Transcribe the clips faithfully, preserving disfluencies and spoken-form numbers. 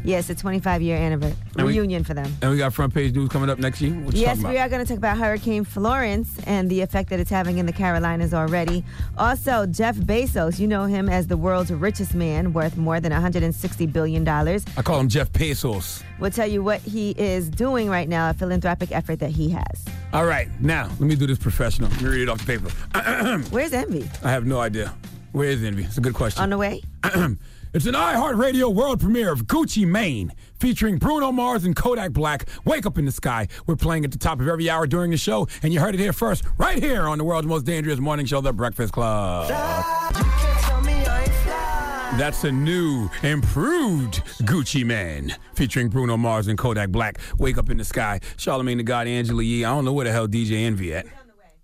Yes, a twenty-five year anniversary And we- reunion for them. And we got front page news coming up next year. What you Yes, talking we about? are going to talk about Hurricane Florence and the effect that it's having in the Carolinas already. Also, Jeff Bezos, you know him as the world's richest man, worth more than one hundred sixty billion dollars. I call him Jeff Pesos. We'll tell you what he is doing right now, a philanthropic effort that he has. All right, now let me do this professional. Let me read it off the paper. Where's Envy? I have no idea. Where is Envy? It's a good question. On the way? It's an iHeartRadio world premiere of Gucci Mane, featuring Bruno Mars and Kodak Black. Wake Up in the Sky. We're playing at the top of every hour during the show, and you heard it here first, right here on the world's most dangerous morning show, The Breakfast Club. That's a new, improved Gucci Mane, featuring Bruno Mars and Kodak Black. Wake Up in the Sky. Charlamagne the God, Angela Yee. I don't know where the hell D J Envy at.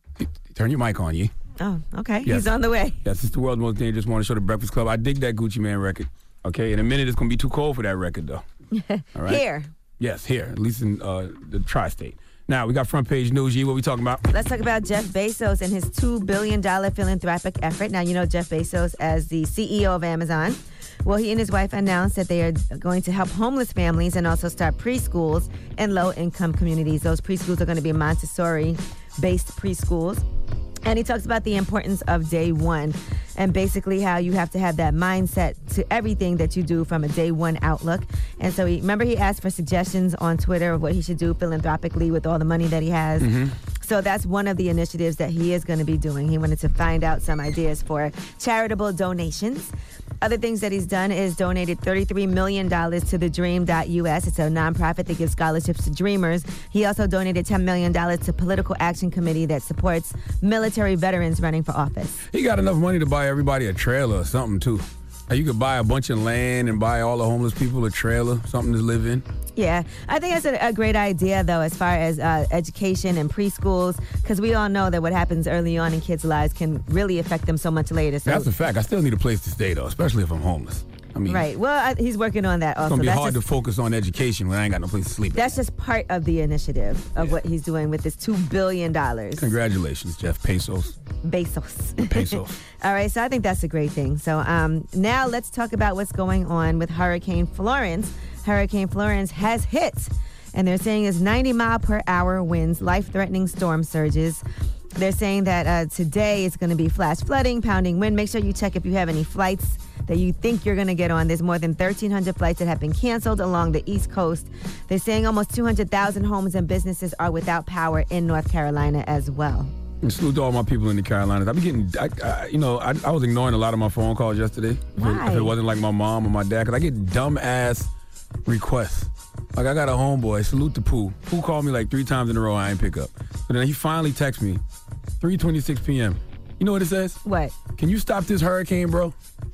Turn your mic on, Yee. Oh, okay. Yes. He's on the way. Yes, it's the world's most dangerous morning show, The Breakfast Club. I dig that Gucci Mane record. Okay, in a minute, it's going to be too cold for that record, though. All right? Here. Yes, here, at least in uh, the tri-state. Now, we got front page news. Yee, what we talking about? Let's talk about Jeff Bezos and his two billion dollars philanthropic effort. Now, you know Jeff Bezos as the C E O of Amazon. Well, he and his wife announced that they are going to help homeless families and also start preschools in low-income communities. Those preschools are going to be Montessori-based preschools. And he talks about the importance of day one and basically how you have to have that mindset to everything that you do from a day one outlook. And so he, remember he asked for suggestions on Twitter of what he should do philanthropically with all the money that he has. Mm-hmm. So that's one of the initiatives that he is going to be doing. He wanted to find out some ideas for charitable donations. Other things that he's done is donated thirty-three million dollars to the dream dot U S. It's a nonprofit that gives scholarships to dreamers. He also donated ten million dollars to Political Action Committee that supports military veterans running for office. He got enough money to buy everybody a trailer or something, too. Like you could buy a bunch of land and buy all the homeless people a trailer, something to live in. Yeah, I think that's a, a great idea, though, as far as uh, education and preschools, because we all know that what happens early on in kids' lives can really affect them so much later. So, That's a fact. I still need a place to stay, though, especially if I'm homeless. I mean, right. Well, I, he's working on that it's also. going to be That's hard just, to focus on education when I ain't got no place to sleep. That's just part of the initiative of Yeah. what he's doing with this two billion dollars. Congratulations, Jeff Bezos. Bezos. Pesos. All right, so I think that's a great thing. So um, now let's talk about what's going on with Hurricane Florence. Hurricane Florence has hit, and they're saying it's ninety mile per hour winds, life-threatening storm surges. They're saying that uh, today it's going to be flash flooding, pounding wind. Make sure you check if you have any flights that you think you're going to get on. There's more than thirteen hundred flights that have been canceled along the East Coast. They're saying almost two hundred thousand homes and businesses are without power in North Carolina as well. And salute to all my people in the Carolinas. I be getting, I, I, you know, I, I was ignoring a lot of my phone calls yesterday. If it, Why? if it wasn't like my mom or my dad, because I get dumb ass requests. Like I got a homeboy, salute to Pooh. Pooh called me like three times in a row. I ain't pick up. So then he finally texted me, three twenty-six p.m. You know what it says? What? Can you stop this hurricane, bro?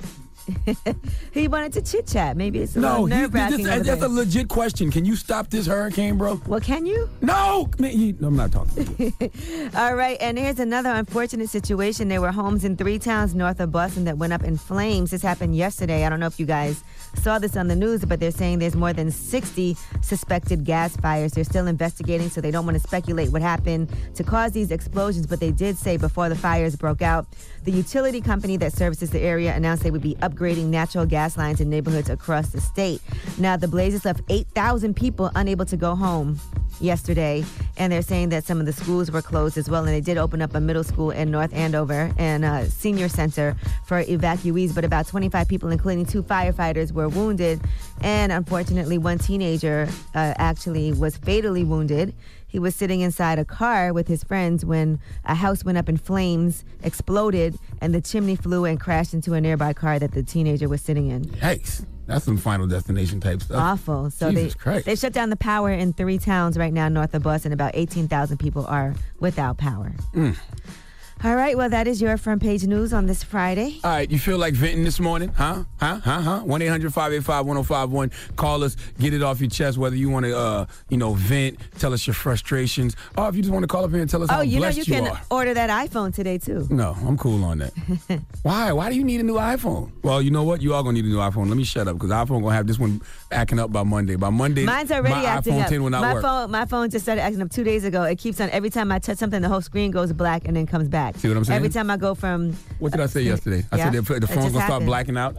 He wanted to chit chat. Maybe it's a No, little he, nerve-wracking. this, over that's there. a legit question. Can you stop this hurricane, bro? Well, can you? No, man, he, no I'm not talking to you. All right, and here's another unfortunate situation. There were homes in three towns north of Boston that went up in flames. This happened yesterday. I don't know if you guys saw this on the news, but they're saying there's more than sixty suspected gas fires. They're still investigating, so they don't want to speculate what happened to cause these explosions, but they did say before the fires broke out, the utility company that services the area announced they would be upgrading natural gas lines in neighborhoods across the state. Now, the blazes left eight thousand people unable to go home yesterday, and they're saying that some of the schools were closed as well, and they did open up a middle school in North Andover and a senior center for evacuees, but about twenty-five people, including two firefighters, were wounded, and unfortunately one teenager uh, actually was fatally wounded. He was sitting inside a car with his friends when a house went up in flames, exploded, and the chimney flew and crashed into a nearby car that the teenager was sitting in. Yikes. That's some Final Destination type stuff. Awful. So Jesus they Christ. they shut down the power in three towns right now north of Boston. About eighteen thousand people are without power. Mm. All right, well, that is your front page news on this Friday. All right, you feel like venting this morning? Huh? Huh? Huh? Huh? one eight hundred five eight five one oh five one. Call us, get it off your chest, whether you want to, uh, you know, vent, tell us your frustrations, or if you just want to call up here and tell us Oh, how you know blessed you you can are. order that iPhone today, too. No, I'm cool on that. Why? Why do you need a new iPhone? Well, you know what? You are going to need a new iPhone. Let me shut up, because iPhone going to have this one acting up by Monday. By Monday, Mine's already my acting iPhone up. ten will not my work. phone, my phone just started acting up two days ago. It keeps on, every time I touch something, the whole screen goes black and then comes back. See what I'm saying? Every time I go from... What did I say yesterday? I Yeah, said the, the it phone's just going to start happened. blacking out.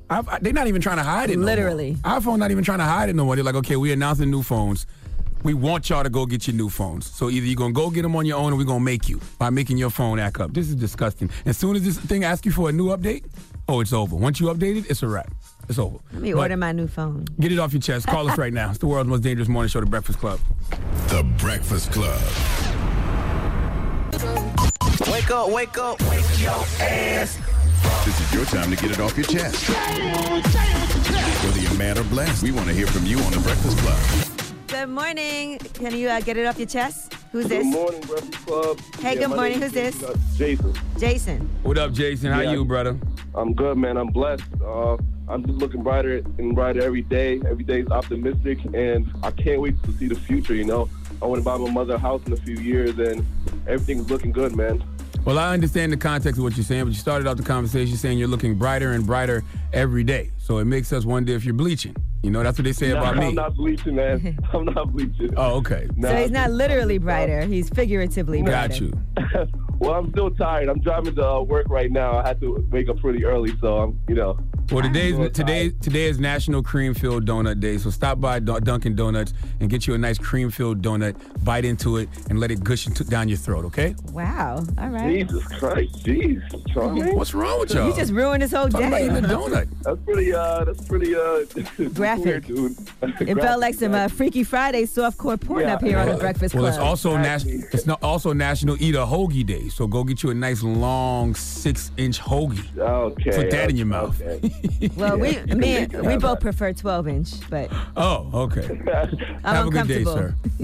I've, I, they're not even trying to hide it. Literally. No more. iPhone not even trying to hide it no more. They're like, okay, we announcing new phones. We want y'all to go get your new phones. So either you're going to go get them on your own or we're going to make you by making your phone act up. This is disgusting. As soon as this thing asks you for a new update, oh, it's over. Once you update it, it's a wrap. It's over. Let me But order my new phone. Get it off your chest. Call us right now. It's the world's most dangerous morning show, The Breakfast Club. The Breakfast Club. Wake up, wake up, wake your ass. This is your time to get it off your chest. Whether you're mad or blessed, we want to hear from you on The Breakfast Club. Good morning. Can you uh, get it off your chest? Who's this? Good morning, Breakfast Club. Hey, Yeah, good my morning. name Who's is this? Jason. Jason. What up, Jason? How Yeah. you, brother? I'm good, man. I'm blessed. Uh, I'm just looking brighter and brighter every day. Every day is optimistic, and I can't wait to see the future, you know. I want to buy my mother a house in a few years, and everything's looking good, man. Well, I understand the context of what you're saying, but you started out the conversation saying you're looking brighter and brighter every day. So it makes us wonder if you're bleaching. You know, that's what they say Nah, about me. I'm not bleaching, man. I'm not bleaching. Oh, okay. Nah, So he's not I'm- literally brighter. He's figuratively brighter. Got you. Well, I'm still tired. I'm driving to uh, work right now. I had to wake up pretty early, so I'm, you know. Well, today's I'm today tired. today is National Cream Filled Donut Day, so stop by Dun- Dunkin' Donuts and get you a nice cream filled donut, bite into it, and let it gush into, down your throat. Okay? Wow. All right. Jesus Christ, jeez, Charlie. What's wrong with y'all? You just ruined his whole Talking about day. eating a donut. That's pretty. Uh, that's pretty. Uh, Graphic. weird, dude. It felt like some uh, Freaky Friday softcore porn Yeah. up here on the Breakfast Well, Club. it's also Exactly. nas- it's not also National Eat a Hoagie Day, so go get you a nice long six inch hoagie. Okay. Put that in your mouth. Okay. well, we Yeah. me, You can we have both that. prefer twelve inch, but Oh, okay. I'm Have a good day, uncomfortable.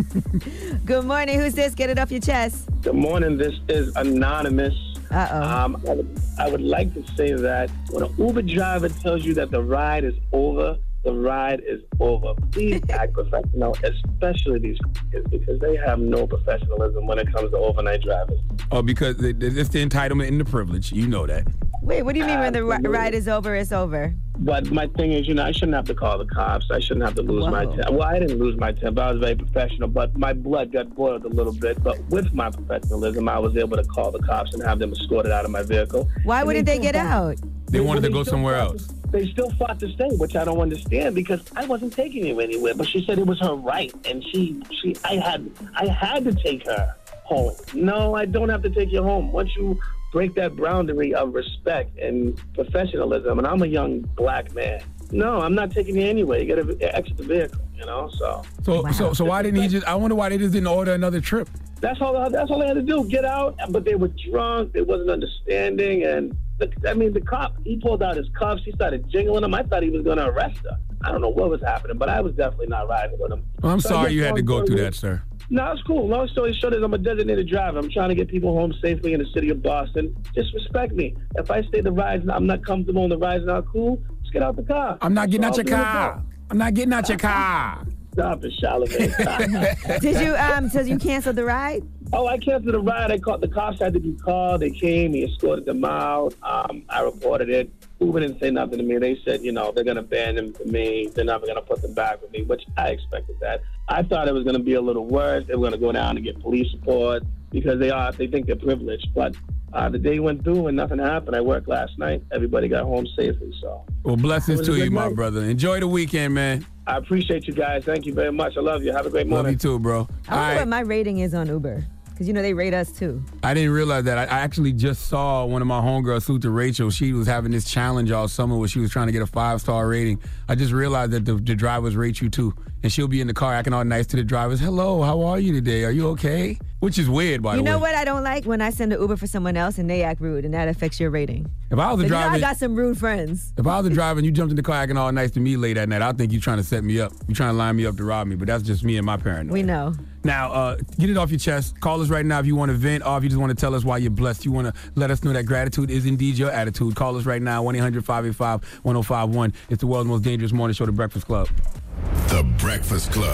sir. Good morning. Who's this? Get it off your chest. Good morning. This is Anonymous. Uh-oh. Um, I would, I would like to say that when an Uber driver tells you that the ride is over, the ride is over. Please act professional, especially these kids, because they have no professionalism when it comes to overnight drivers. Oh, because it- it's the entitlement and the privilege. You know that. Wait, what do you mean when the ri- Absolutely. ride is over, it's over? But my thing is, you know, I shouldn't have to call the cops. I shouldn't have to lose my Whoa. temper. Well, I didn't lose my temper. I was very professional, but my blood got boiled a little bit. But with my professionalism, I was able to call the cops and have them escorted out of my vehicle. Why And wouldn't they still get fought- out? They wanted to they go still somewhere fought else. to- They still fought to stay, which I don't understand because I wasn't taking you anywhere. But she said it was her right, and she, she, I had, I had to take her home. No, I don't have to take you home. Once you break that boundary of respect and professionalism, and I'm a young black man. No, I'm not taking you anyway. You got to exit the vehicle, you know. So So, so, so why didn't he just? I wonder why they just didn't order another trip. that's all. That's all they had to do. Get out. But they were drunk. They wasn't understanding. And the, I mean, the cop. He pulled out his cuffs. He started jingling them. I thought he was going to arrest her. I don't know what was happening, but I was definitely not riding with him. Well, I'm So I sorry guess you had to long go story through short- that, sir. No, it's cool. Long story short is I'm a designated driver. I'm trying to get people home safely in the city of Boston. Just respect me. If I say the ride's I'm not comfortable and the ride's not cool, just get out the car. I'm not getting So out I'll your be in the car. I'm not getting out your car. Stop it, Charlamagne. Stop. Did you um? So you canceled the ride? Oh, I canceled the ride. I called the cops. Had to be called. They came. He escorted them out. Um, I reported it. Uber didn't say nothing to me. They said, you know, they're going to ban them to me. They're never going to put them back with me, which I expected that. I thought it was going to be a little worse. They were going to go down and get police support because they are. They think they're privileged. But uh, the day went through and nothing happened. I worked last night. Everybody got home safely. So Well, blessings It was to a you, good my night. brother. Enjoy the weekend, man. I appreciate you guys. Thank you very much. I love you. Have a great Love morning. you too, bro. All I wonder right. what my rating is on Uber. Because, you know, they rate us too. I didn't realize that. I, I actually just saw one of my homegirls, Suta Rachel. She was having this challenge all summer where she was trying to get a five-star rating. I just realized that the, the drivers rate you too. And she'll be in the car acting all nice to the drivers. Hello, how are you today? Are you okay? Which is weird, by You the way. know what I don't like? When I send an Uber for someone else and they act rude and that affects your rating. If I was a But you know, driver, I got some rude friends. if I was a driver and you jumped in the car acting all nice to me late at night, I think you're trying to set me up. You're trying to line me up to rob me. But that's just me and my paranoia. We know. Now, uh, get it off your chest. Call us right now if you want to vent or if you just want to tell us why you're blessed. You want to let us know that gratitude is indeed your attitude. Call us right now, one eight hundred five eight five one oh five one. It's the world's most dangerous morning show, The Breakfast Club. The Breakfast Club.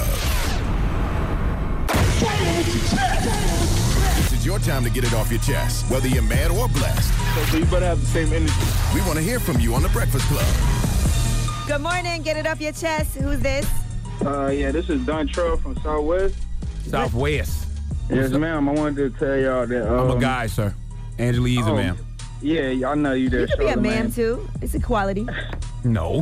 This is your time to get it off your chest, whether you're mad or blessed. So you better have the same energy. We want to hear from you on The Breakfast Club. Good morning. Get it off your chest. Who's this? Uh, yeah, this is Don Trell from Southwest. Southwest. Yes, ma'am. I wanted to tell y'all that. Um, I'm a guy, sir. Angela Easer, oh, ma'am. Yeah, I know you there. You could be a Charlamagne. man too. It's equality. No.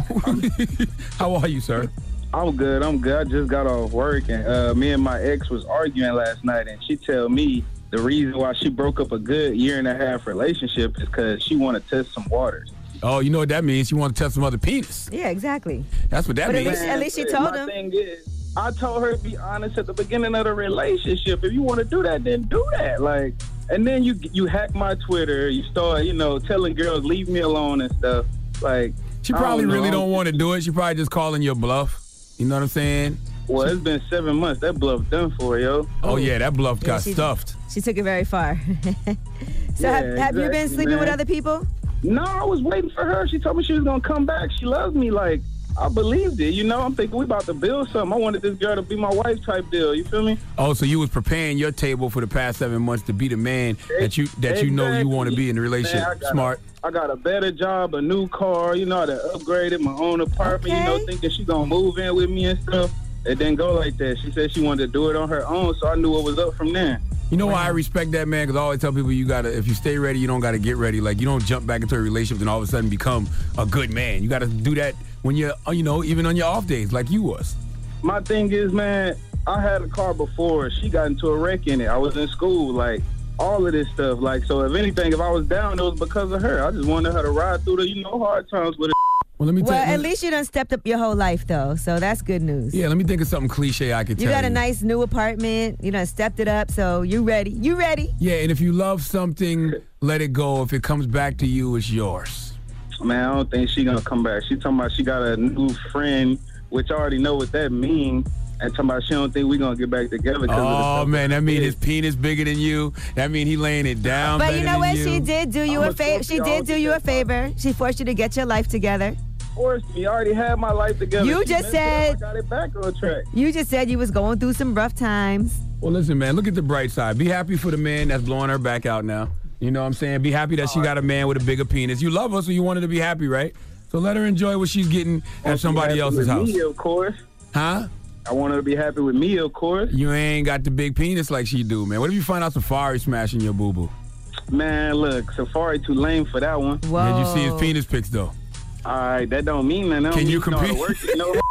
How are you, sir? I'm good. I'm good. I just got off work, and uh, me and my ex was arguing last night, and she tell me the reason why she broke up a good year and a half relationship is because she want to test some waters. Oh, you know what that means? You want to test some other penis. Yeah, exactly. That's what that but means. At least, at least she told my him. Thing is, I told her to be honest at the beginning of the relationship. If you want to do that, then do that. Like, and then you you hack my Twitter. You start, you know, telling girls leave me alone and stuff. Like, she probably don't really don't want to do it. She probably just calling your bluff. You know what I'm saying? Well, it's been seven months. That bluff done for, yo. Oh, yeah, that bluff Yeah, got she- stuffed. She took it very far. so Yeah, have, have you been exactly, sleeping with man. other people? No, I was waiting for her. She told me she was going to come back. She loves me. Like, I believed it. You know, I'm thinking we about to build something. I wanted this girl to be my wife type deal. You feel me? Oh, so you was preparing your table for the past seven months to be the man that you that you know you want to be in the relationship. Man, I got Smart. A, I got a better job, a new car. You know, I done upgraded my own apartment. Okay. You know, thinking she going to move in with me and stuff. It didn't go like that. She said she wanted to do it on her own, so I knew what was up from there. You know why I respect that, man? Because I always tell people you gotta, if you stay ready, you don't gotta get ready. Like, you don't jump back into a relationship and all of a sudden become a good man. You gotta do that when you're, you know, even on your off days, like you was. My thing is, man, I had a car before. She got into a wreck in it. I was in school, like, all of this stuff. Like, so if anything, if I was down, it was because of her. I just wanted her to ride through the, you know, hard times with it. Well, let me Well, tell you. at least you done stepped up your whole life, though, so that's good news. Yeah, let me think of something cliche I could You tell got you. a nice new apartment. You done stepped it up, so you ready. You ready. Yeah, and if you love something, let it go. If it comes back to you, it's yours. Man, I don't think she gonna come back. She talking about she got a new friend, which I already know what that means. And talking about she don't think we gonna get back together. Because of the Oh, stuff man, that mean did. his penis bigger than you. That mean he laying it down But better you know than what? you. She did do you I'm a a favor. She Scorpio. did do you a favor. She forced you to get your life together. Forced me. I already had my life together. You She just messed it up. said- I got it back on track. You just said you was going through some rough times. Well, listen, man, look at the bright side. Be happy for the man that's blowing her back out now. You know what I'm saying? Be happy that she got a man with a bigger penis. You love her, so you want her to be happy, right? So let her enjoy what she's getting at somebody Happy else's with house. Me, of course. Huh? I want her to be happy with me, of course. You ain't got the big penis like she do, man. What if you find out Safari smashing your boo-boo? Man, look, Safari too lame for that one. Whoa. Did you see his penis pics, though? All right, that don't mean nothing. That don't Can mean you know how to compete? work it, no.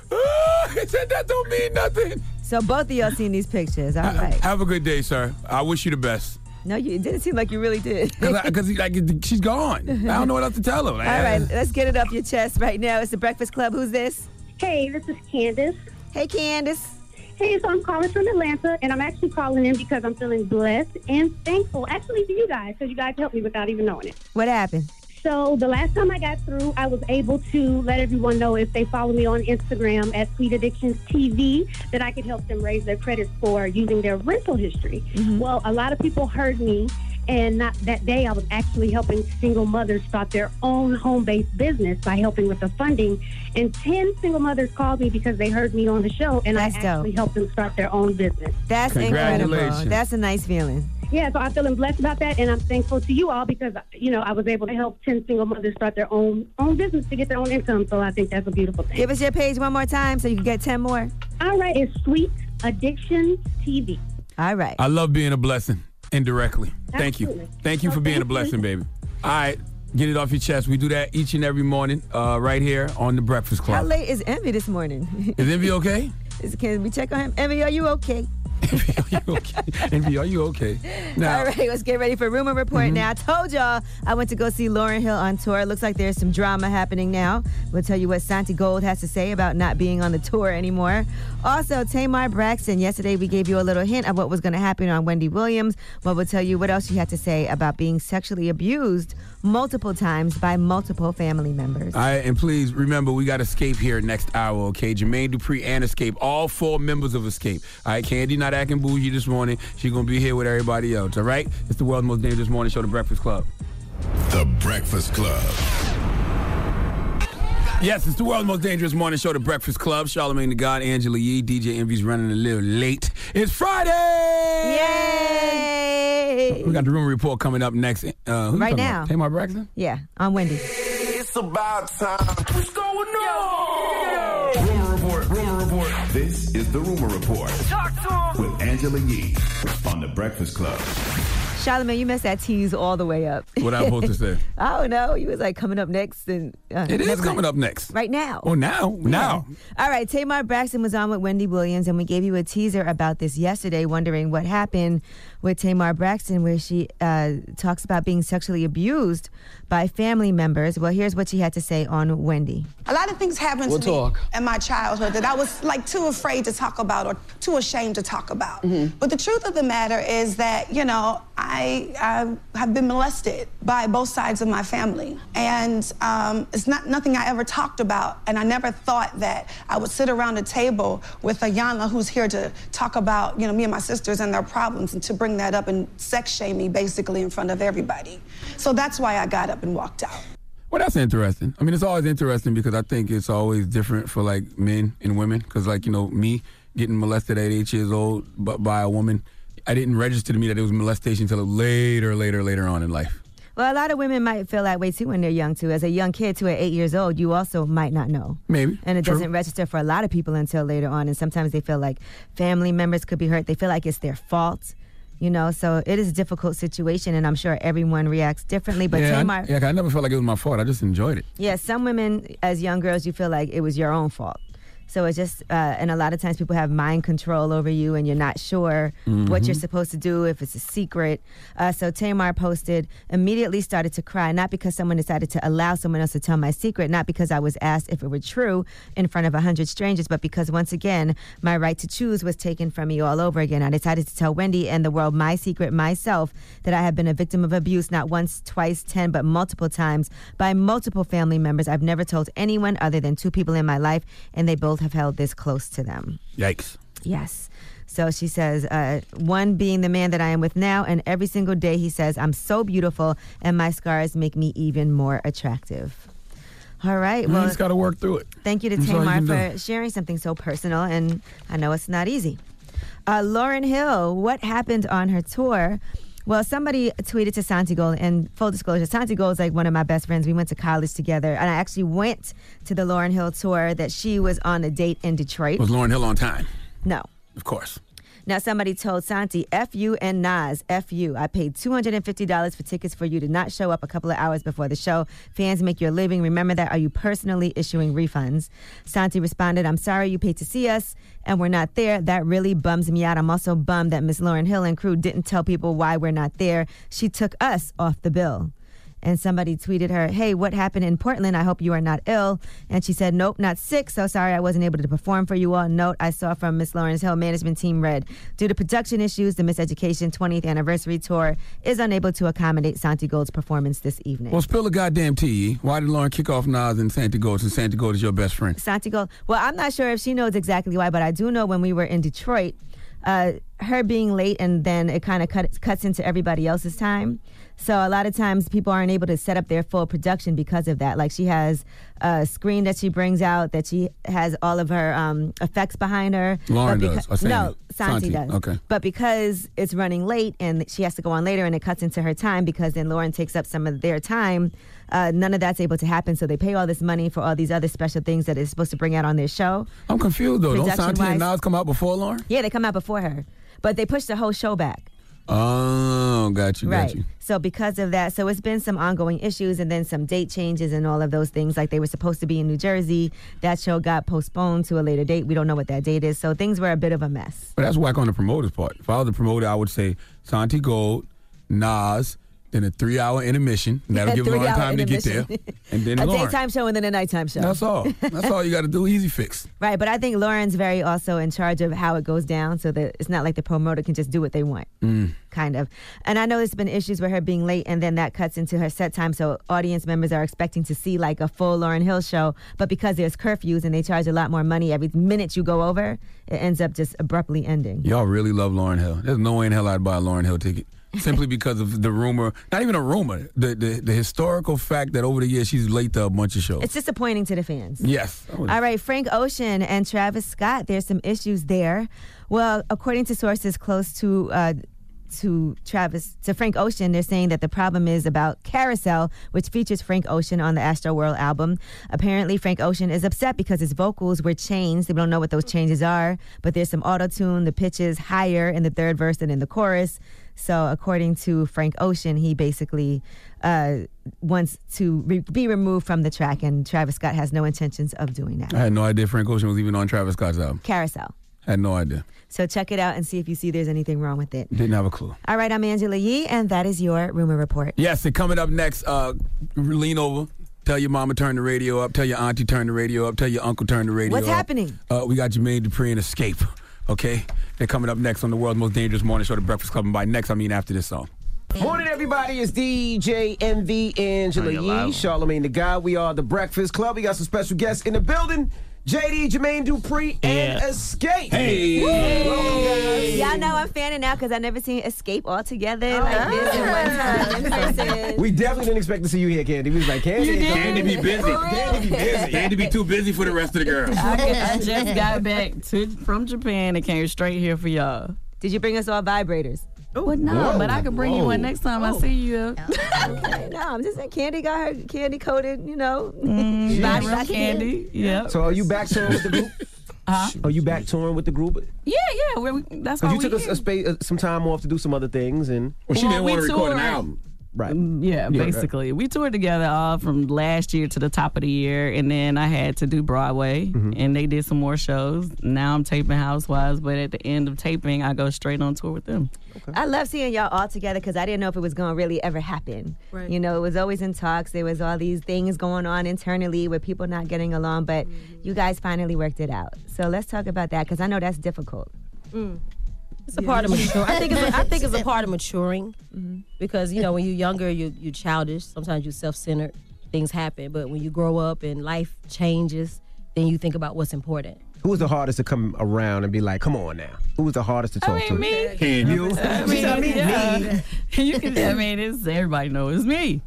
He said that don't mean nothing. So both of y'all seen these pictures. All right. Have a good day, sir. I wish you the best. No, you, it didn't seem like you really did. Because like, she's gone. I don't know what else to tell her. All right, let's get it off your chest right now. It's the Breakfast Club. Who's this? Hey, this is Candace. Hey, Candace. Hey, so I'm calling from Atlanta, and I'm actually calling in because I'm feeling blessed and thankful, actually, to you guys, because you guys helped me without even knowing it. What happened? So the last time I got through, I was able to let everyone know if they follow me on Instagram at Sweet Addictions T V that I could help them raise their credit score using their rental history. Mm-hmm. Well, a lot of people heard me, and not that day I was actually helping single mothers start their own home-based business by helping with the funding. And ten single mothers called me because they heard me on the show, and That's I dope. actually helped them start their own business. That's incredible. Congratulations. That's a nice feeling. Yeah, so I'm feeling blessed about that, and I'm thankful to you all because, you know, I was able to help ten single mothers start their own own business to get their own income, so I think that's a beautiful thing. Give us your page one more time so you can get ten more. All right, it's Sweet Addictions T V. All right. I love being a blessing indirectly. Thank you. Absolutely. Thank you for Oh, being a thank you. blessing, baby. All right, get it off your chest. We do that each and every morning uh, right here on The Breakfast How Club. late is Envy this morning? Is Envy okay? Is, can we check on him? Envy, are you okay? Envy, are you okay? Envy, are you okay? Now, All right, let's get ready for Rumor Report Mm-hmm. now. I told y'all I went to go see Lauryn Hill on tour. It looks like there's some drama happening now. We'll tell you what Santi Gold has to say about not being on the tour anymore. Also, Tamar Braxton. Yesterday we gave you a little hint of what was going to happen on Wendy Williams, but we'll tell you what else she had to say about being sexually abused multiple times by multiple family members. all right, and please remember, we got Escape here next hour, okay? Jermaine Dupri and Escape, all four members of Escape. All right, Candy not acting bougie this morning. She's going to be here with everybody else, all right? It's the world's most dangerous morning show, The Breakfast Club. The Breakfast Club. Yes, it's the world's most dangerous morning show, The Breakfast Club. Charlamagne the God, Angela Yee, D J Envy's running a little late. It's Friday! Yay! We got the Rumor Report coming up next. Uh, who you Right talking now. about? Tamar Braxton? Yeah, on Wendy. It's about time. What's going on? Rumor Report, Rumor Report. This is the Rumor Report Talk to him. with Angela Yee on The Breakfast Club. Charlamagne, you messed that tease all the way up. What I'm supposed to say? I don't know. You was like coming up next. and uh, It is never coming mind. up next. Right now. Oh, now? Now. All right, Tamar Braxton was on with Wendy Williams, and we gave you a teaser about this yesterday, wondering what happened with Tamar Braxton, where she uh, talks about being sexually abused by family members. Well, here's what she had to say on Wendy. A lot of things happened We'll to talk. me in my childhood that I was like too afraid to talk about or too ashamed to talk about. Mm-hmm. But the truth of the matter is that, you know, I, I have been molested by both sides of my family. And um, it's not nothing I ever talked about. And I never thought that I would sit around a table with Ayanna, who's here to talk about, you know, me and my sisters and their problems, and to bring that up and sex shame me basically in front of everybody. So that's why I got up and walked out. Well, that's interesting. I mean, it's always interesting because I think it's always different for, like, men and women. Because, like, you know, me getting molested at eight years old by, by a woman, I didn't register to me that it was molestation until later, later, later on in life. Well, a lot of women might feel that way, too, when they're young, too. As a young kid, too, at eight years old, you also might not know. Maybe. And it True. doesn't register for a lot of people until later on. And sometimes they feel like family members could be hurt. They feel like it's their fault. You know, so it is a difficult situation, and I'm sure everyone reacts differently. But yeah, Tamar, I, yeah, I never felt like it was my fault. I just enjoyed it. yeah, some women, as young girls, you feel like it was your own fault. So it's just, uh, and a lot of times people have mind control over you, and you're not sure Mm-hmm. what you're supposed to do, if it's a secret. Uh, so Tamar posted, immediately started to cry, not because someone decided to allow someone else to tell my secret, not because I was asked if it were true in front of a hundred strangers, but because once again, my right to choose was taken from me all over again. I decided to tell Wendy and the world my secret myself, that I have been a victim of abuse, not once, twice, ten, but multiple times by multiple family members. I've never told anyone other than two people in my life, and they both have held this close to them. Yikes. Yes. So she says, uh, one being the man that I am with now, and every single day he says, I'm so beautiful, and my scars make me even more attractive. All right. You Well, just got to work through it. thank you to That's all you Tamar can for do. sharing something so personal, and I know it's not easy. Uh, Lauryn Hill, what happened on her tour? Well, somebody tweeted to Santi Gold, and full disclosure, Santi Gold is like one of my best friends. We went to college together, and I actually went to the Lauryn Hill tour that she was on a date in Detroit. Was Lauryn Hill on time? No. Of course. Now, somebody told Santi, F you and Nas, F you. I paid two hundred fifty dollars for tickets for you to not show up a couple of hours before the show. Fans make your living. Remember that. Are you personally issuing refunds? Santi responded, I'm sorry you paid to see us and we're not there. That really bums me out. I'm also bummed that Miss Lauryn Hill and crew didn't tell people why we're not there. She took us off the bill. And somebody tweeted her, hey, what happened in Portland? I hope you are not ill. And she said, nope, not sick. So sorry I wasn't able to perform for you all. Note I saw from Miss Lauryn Hill management team read, due to production issues, the Miss Education twentieth anniversary tour is unable to accommodate Santi Gold's performance this evening. Well, spill the goddamn tea. Why did Lauren kick off Nas and Santi Gold since Santi Gold is your best friend? Santi Gold, well, I'm not sure if she knows exactly why, but I do know when we were in Detroit, uh, her being late and then it kind of cut, cuts into everybody else's time. So a lot of times people aren't able to set up their full production because of that. Like she has a screen that she brings out that she has all of her um, effects behind her. Lauren But does. beca- Or Santi? No, Santi, Santi, does. okay. But because it's running late and she has to go on later and it cuts into her time because then Lauren takes up some of their time, uh, none of that's able to happen. So they pay all this money for all these other special things that is supposed to bring out on their show. I'm confused, though. Don't Santi and Production-wise- Nas come out before Lauren? Yeah, they come out before her. But they pushed the whole show back. Oh, got you, got Right. you. So because of that, so it's been some ongoing issues and then some date changes and all of those things. Like they were supposed to be in New Jersey. That show got postponed to a later date. We don't know what that date is. So things were a bit of a mess. But that's whack on the promoter's part. If I was the promoter, I would say Santi Gold, Nas, then a three-hour intermission. That'll give Lauren Three-hour time to get there. intermission. And then a Lauren. daytime show and then a nighttime show. That's all. That's all you got to do. Easy fix. Right, but I think Lauren's very also in charge of how it goes down so that it's not like the promoter can just do what they want. Mm. Kind of. And I know there's been issues with her being late and then that cuts into her set time. So audience members are expecting to see like a full Lauryn Hill show. But because there's curfews and they charge a lot more money every minute you go over, it ends up just abruptly ending. Y'all really love Lauren Hill. There's no way in hell I'd buy a Lauren Hill ticket. Simply because of the rumor, not even a rumor, the, the the historical fact that over the years she's late to a bunch of shows. It's disappointing to the fans. Yes. All right, Frank Ocean and Travis Scott, there's some issues there. Well, according to sources close to uh, to Travis, to Frank Ocean, they're saying that the problem is about Carousel, which features Frank Ocean on the Astroworld album. Apparently, Frank Ocean is upset because his vocals were changed. They don't know what those changes are, but there's some auto-tune. The pitch is higher in the third verse than in the chorus. So according to Frank Ocean, he basically uh, wants to re- be removed from the track, and Travis Scott has no intentions of doing that. I had no idea Frank Ocean was even on Travis Scott's album. Carousel. I had no idea. So check it out and see if you see there's anything wrong with it. Didn't have a clue. All right, I'm Angela Yee, and that is your Rumor Report. Yes, and coming up next, uh, lean over. Tell your mama turn the radio up. Tell your auntie turn the radio up. Tell your uncle turn the radio What's up. What's happening? Uh, we got Jermaine Dupri and Escape. Okay? They're coming up next on the world's most dangerous morning show, The Breakfast Club. And by next, I mean after this song. Morning, everybody. It's D J M V, Angela Yee, Charlamagne the Guy. We are The Breakfast Club. We got some special guests in the building. J D, Jermaine Dupri, and Yeah. Escape. Hey. Welcome, guys. Y'all know I'm fanning out because I've never seen Escape all together like this in one time in person. We definitely didn't expect to see you here, Candy. We was like, Candy. Candy be busy. Candy be busy. Candy be too busy for the rest of the girls. I, I just got back to, from Japan and came straight here for y'all. Did you bring us all vibrators? Well, no, Whoa. but I could bring you one next time I see you. Okay, no, I'm just saying Candy got her candy coated, you know. Mm, body real by candy. Yeah. So are you back touring with the group? Huh? Are you back touring with the group? Yeah, yeah. We're, that's why Because you we took here. a, a space, uh, some time off to do some other things, and well, she Well, didn't we want to record an toured. album. Right. Yeah, Yeah, basically. We toured together all from last year to the top of the year, and then I had to do Broadway, Mm-hmm. and they did some more shows. Now I'm taping Housewives, but at the end of taping, I go straight on tour with them. I love seeing y'all all together because I didn't know if it was going to really ever happen. Right. You know, it was always in talks. There was all these things going on internally with people not getting along, but you guys finally worked it out. So let's talk about that because I know that's difficult. Mm. It's a part of maturing. I think it's a, I think it's a part of maturing because you know when you're younger, you you childish. Sometimes you're self-centered. Things happen, but when you grow up and life changes, then you think about what's important. who was the hardest to come around and be like, come on now? Who was the hardest to talk I mean, to? me. Can you? I She said, I mean, yeah. me. You can. I mean, it's everybody knows it's me.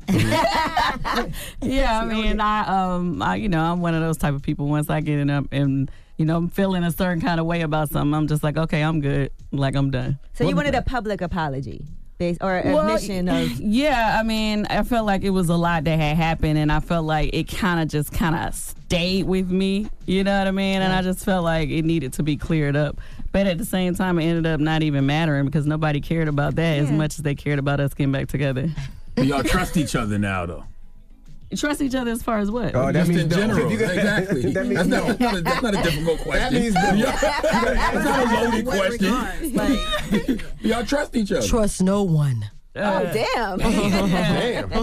Yeah, I mean, I um, I, you know, I'm one of those type of people. Once I get in up and you know, I'm feeling a certain kind of way about something, I'm just like, okay, I'm good. Like I'm done. So you wanted a public apology, based, or Well, admission of? Yeah, I mean, I felt like it was a lot that had happened, and I felt like it kind of just kind of stayed with me. You know what I mean? And I just felt like it needed to be cleared up. But at the same time, it ended up not even mattering because nobody cared about that as much as they cared about us getting back together. But y'all trust each other now, though. Trust each other as far as what? Oh, that Just means in no. general. Exactly. that that's, not, that's, not a, that's not a difficult question. That means no. That's not a loaded question. Y'all trust each other. Trust no one. Oh, damn. Damn.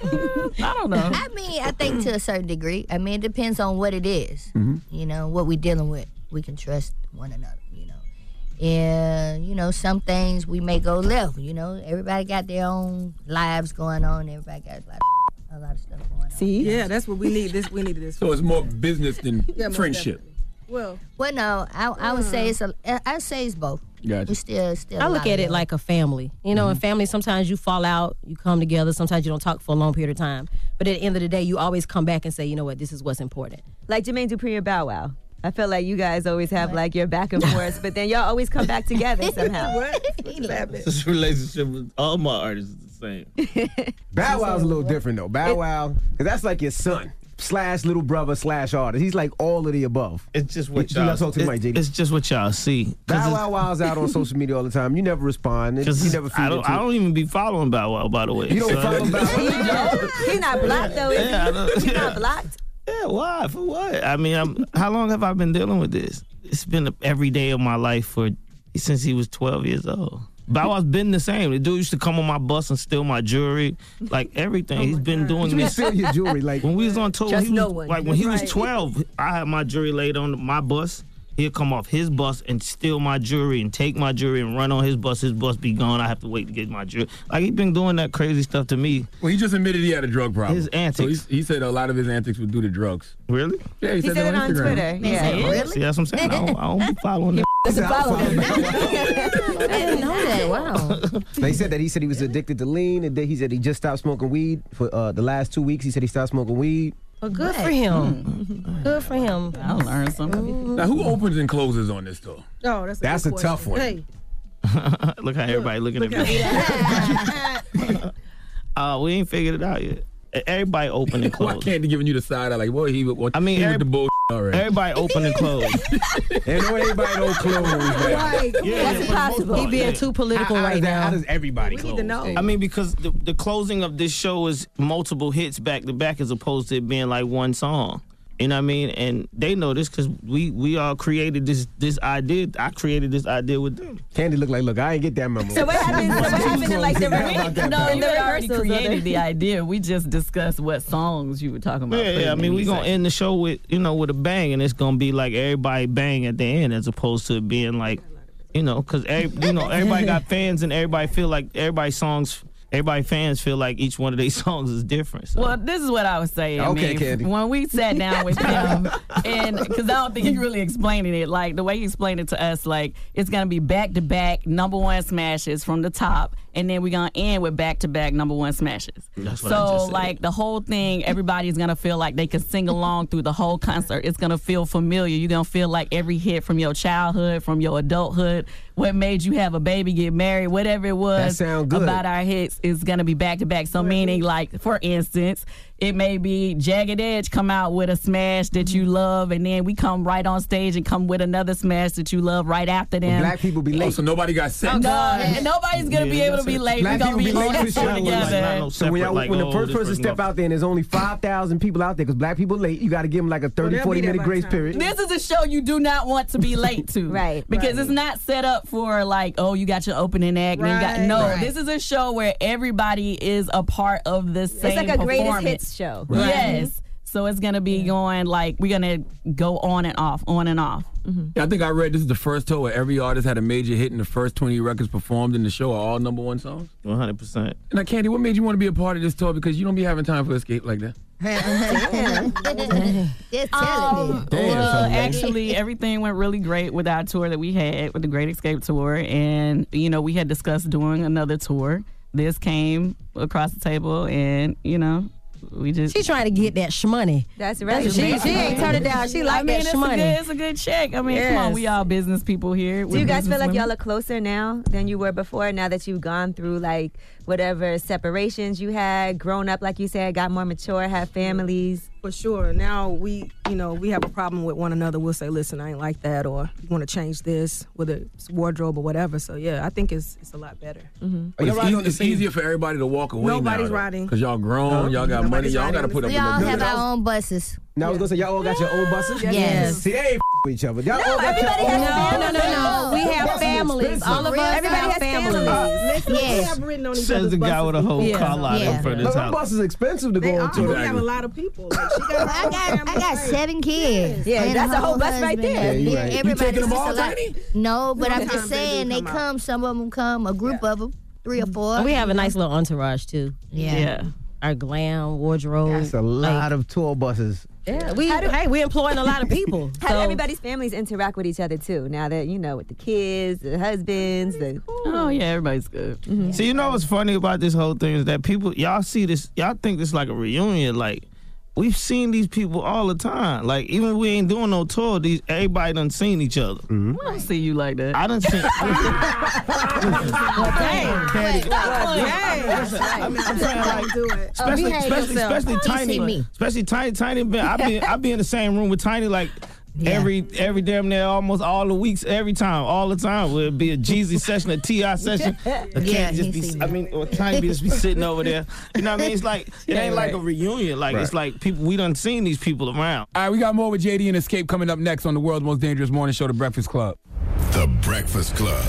I don't know. I mean, I think to a certain degree. I mean, it depends on what it is. Mm-hmm. You know, what we're dealing with. We can trust one another, you know. And, you know, some things we may go left, you know. Everybody got their own lives going on. Everybody got a lot of, a lot of stuff going on. See? Yeah, that's what we need. This we needed this. So it's more business than Yeah, most friendship. Well, well, no, I, I would say it's a, I say it's both. Gotcha. We still, still. I a look lot at of it love. like a family. You know, in family, sometimes you fall out, you come together. Sometimes you don't talk for a long period of time. But at the end of the day, you always come back and say, you know what, this is what's important. Like Jermaine Dupri and Bow Wow. I feel like you guys always have like your back and forth, but then y'all always come back together somehow. This relationship with all my artists is the same. Bow Wow's a little different though. Bow Wow, because that's like your son slash little brother slash artist. He's like all of the above. It's just what You y'all. not talk to it's, Mike, J D. it's just what y'all see. 'Cause Bow it's- Wow Wow's out on social media all the time. You never respond. You Cause never feed I don't. into I it. don't even be following Bow Wow, by the way. You don't so- follow Bow Wow? He's not blocked though, is Yeah, I he? know. He's not blocked. Yeah, why? For what? I mean, I'm, how long have I been dealing with this? It's been every day of my life for since he was twelve years old. Bow Wow's been the same. The dude used to come on my bus and steal my jewelry, like everything. He's been doing What you mean this. steal your jewelry? Like when we was on tour, Trust he was, no one. like when he was Right. twelve, I had my jewelry laid on my bus. He'll come off his bus and steal my jewelry and take my jewelry and run on his bus. His bus be gone. I have to wait to get my jewelry. Like, he been doing that crazy stuff to me. Well, he just admitted he had a drug problem. His antics. So he, he said a lot of his antics were due to drugs. Really? Yeah, he, He said, said that it on Instagram. Twitter. Yeah. Really? See, that's what I'm saying. I don't, I don't be following that. I didn't know that. Wow. They said that he said he was addicted to lean, and then he said he just stopped smoking weed for uh, the last two weeks. He said he stopped smoking weed. Well, good for him. Good for him. I'll learn something. Now, who opens and closes on this tour? Oh, that's a, That's good a tough question. one. Hey, Look how everybody looking at me. Uh, we ain't figured it out yet. Everybody open and Why closed. can't they giving you the side eye? Like, boy, he, what, I mean, he every- with the bull. already. Everybody open and close. And no everybody don't close, man. Right. Yeah, That's for the most impossible. part, He being yeah. too political How- how right does that- now. How does everybody We close? need to know. I mean, because the, the closing of this show is multiple hits back to back as opposed to it being like one song. You know what I mean? And they know this because we we all created this this idea. I created this idea with them. Candy look like, look, I ain't get that memo. So what happened? So what happened in like the No, in you the had already rehearsals of created the- the idea. We just discussed what songs you were talking about. Yeah, yeah. I putting mean, in we these gonna segments. end the show with you know with a bang, and it's gonna be like everybody bang at the end, as opposed to it being like, you know, because you know everybody got fans, and everybody feel like everybody's songs. Everybody fans feel like each one of these songs is different. So. Well, this is what I was saying. I Okay, mean, Candy. when we sat down with him, and because I don't think he really explaining it, like the way he explained it to us, like it's gonna be back to back number one smashes from the top, and then we're gonna end with back to back number one smashes. That's what I just So said. like the whole thing, everybody's gonna feel like they can sing along through the whole concert. It's gonna feel familiar. You're gonna feel like every hit from your childhood, from your adulthood, what made you have a baby, get married, whatever it was That sound good. about our hits is gonna be back to back. So meaning like, for instance, it may be Jagged Edge come out with a smash that you love, and then we come right on stage and come with another smash that you love right after them. Black people be late. Oh, so nobody got sex. No, and nobody's gonna be able to be late. We're Black gonna people be be on late the for show sure. together. So when, y'all, like, when the oh, first this person person step go- out there and there's only five thousand people out there because black people late, you got to give them like a thirty, they'll forty be there minute by the grace time. period. This is a show you do not want to be late to. Right. Because Right. it's not set up for like, oh, you got your opening act. And you got, Right. no, Right. this is a show where everybody is a part of the same It's like a greatest performance. hits show. Yes. So it's going to be going like, we're going to go on and off, on and off. Yeah, I think I read this is the first tour where every artist had a major hit and the first twenty records performed in the show are all number one songs. one hundred percent. Now, Candy, what made you want to be a part of this tour? Because you don't be having time for Escape like that. Just tell Um, it. Damn, well, son, man. actually, everything went really great with our tour that we had with the Great Escape Tour. And, you know, we had discussed doing another tour. This came across the table, and, you know, we just. She's trying to get that shmoney. That's right. She, she ain't turned it down. She I like mean, that it's a, shmoney. good, it's a good check. I mean, come on, Yes. we all business people here. Do you guys feel like y'all are closer now than you were before? Now that you've gone through like whatever separations you had, grown up, like you said, got more mature, have families. For sure. Now we, you know, we have a problem with one another. We'll say, listen, I ain't like that, or you want to change this, whether it's wardrobe or whatever. So yeah, I think it's it's a lot better. Mm-hmm. But it's, easy, it's easier for everybody to walk away Nobody's now. riding. Because y'all grown, y'all got money, Nobody's y'all got to riding put up We with all no have business. our own buses. Now I was gonna say y'all all got your own buses. Yes. See, they ain't with each other. Y'all No, all got everybody your own. has No, no, no, no. We have Buses families. expensive. All of us Everybody have has families. families. Listen, we Yes. have ridden on each Says other's the guy buses with a whole before. car lot Yeah. in front of But his them house. buses expensive to They go are, on but tour. we have a lot of people. Like, she got I got I got seven kids. Yeah, and that's a whole bus right husband. there. Yeah, you right. You Everybody's taking them just all, a lot- Tiny? No, but I'm Sometimes just they do saying they come out. come. Some of them come. A group of them, three or four. And we have a nice little entourage too. Yeah. Yeah. Our glam, wardrobe. That's a lot of tour buses. Yeah, we hey, we employing a lot of people. How So- do everybody's families interact with each other too? Now that you know, with the kids, the husbands, the Oh, yeah, everybody's good. Mm-hmm. See, you know what's funny about this whole thing is that people, y'all see this, y'all think this like a reunion. Like, we've seen these people all the time. Like, even if we ain't doing no tour, these everybody done seen each other. I don't see you like that. I done seen. Well, dang. Candy. Dang. Listen, I mean, I'm saying like, Do it. especially, behave especially, yourself. especially You Tiny, see me. especially Tiny, Tiny. Been, I be, I be in the same room with Tiny like. Every every damn near almost all the weeks, every time, all the time. Will it be a Jeezy session, a T I session? I can't Yeah, just he be. see I me. mean, or Tiny be just be sitting over there. You know what I mean? It's like it ain't like a reunion. Like it's like people we done seen these people around. All right, we got more with J D and Escape coming up next on the world's most dangerous morning show, The Breakfast Club. The Breakfast Club.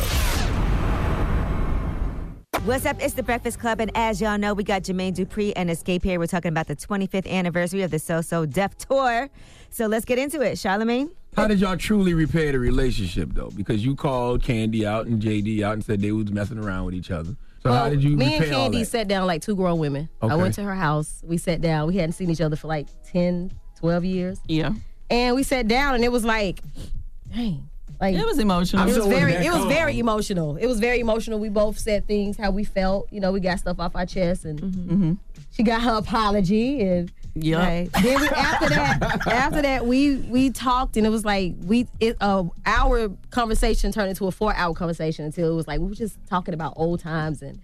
What's up? It's the Breakfast Club, and as y'all know, we got Jermaine Dupri and Escape here. We're talking about the twenty-fifth anniversary of the So So Def Tour. So let's get into it, Charlamagne. How did y'all truly repair the relationship, though? Because you called Candy out and J D out and said they was messing around with each other. So Well, how did you me repair and all Candy that? sat down like two grown women. I Okay. went to her house. We sat down. We hadn't seen each other for like ten, twelve years. Yeah. And we sat down and it was like, dang. Like It was emotional. It was I'm so very that it was calm. very emotional. It was very emotional. We both said things how we felt. You know, we got stuff off our chest and Mm-hmm. she got her apology and Yup. Right. Then we, after that, after that, we we talked and it was like we it uh, our conversation turned into a four hour conversation until it was like we were just talking about old times and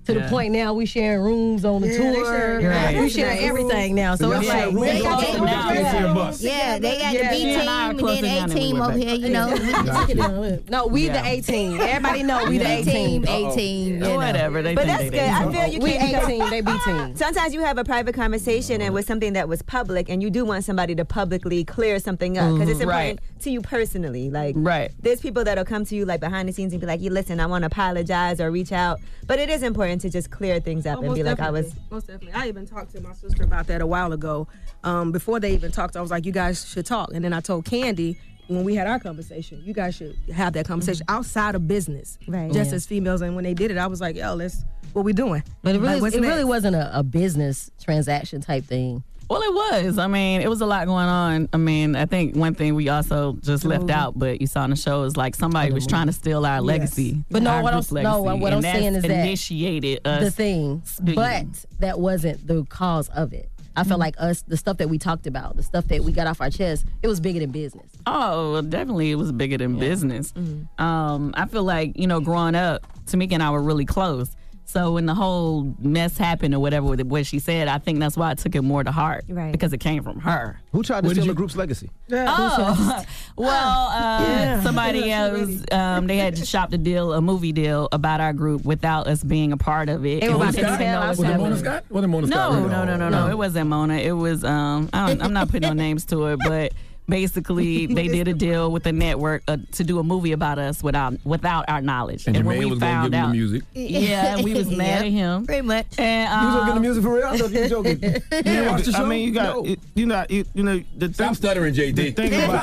To Yeah. the point now we sharing rooms on the Yeah, they tour. sharing- Right. We sharing everything now. So Yeah. it's like Yeah. they got Yeah. to now. Yeah, they got Yeah. the B She team and I are and closer then now A than we team were over back here, you know. No, we Yeah. the eighteen. Everybody know we the B eighteen. team, A team, you know. Whatever. They But think that's they good. I do. feel you We can't A team, they B team. Sometimes you have a private conversation and with something that was public, and you do want somebody to publicly clear something up because it's Mhm. important Right. to you personally. Like, Right. there's people that'll come to you like behind the scenes and be like, "You listen, I want to apologize or reach out," but it is important to just clear things up Oh, and most be like, "I was." definitely. Most definitely. I even talked to my sister about that a while ago. Um, before they even talked, I was like, you guys should talk. And then I told Candy when we had our conversation, you guys should have that conversation Mm-hmm. outside of business, Right. just Yeah. as females. And when they did it, I was like, yo, let's, what we doing? But it really, Like, what's it next? really wasn't a, a business transaction type thing. Well, it was. I mean, it was a lot going on. I mean, I think one thing we also just The left movie. out, but you saw in the show, is like somebody was trying to steal our Yes. legacy. But no, our what I'm- group's no, legacy, what I'm and that's saying is that initiated us. The thing, speaking. but that wasn't the cause of it. I felt like us, the stuff that we talked about, the stuff that we got off our chest, it was bigger than business. Oh, well, definitely, it was bigger than business. Um, I feel like, you know, growing up, Tamika and I were really close. So when the whole mess happened or whatever with what she said, I think that's why I took it more to heart. Right. Because it came from her. Who tried to steal the group's legacy? Oh, well, uh, Yeah. somebody else, um, they had shopped a deal, a movie deal about our group without us being a part of it. They were And we about to didn't tell even know us was Was it happening. Mona Scott? Was it Mona No, Scott? no, no, no, no. It wasn't Mona. It was, um, I don't, I'm not putting no names to it, but basically they did a deal with the network uh, to do a movie about us without without our knowledge. And when Jermaine we was going to found give him out, the music. yeah, we was mad at him. Pretty much. And, You was gonna get the um, music for real? I thought you were joking. Yeah, watch the I show? mean, you got, No. you, you know, you, you know, the Stop thing, stuttering, J D. the thing about,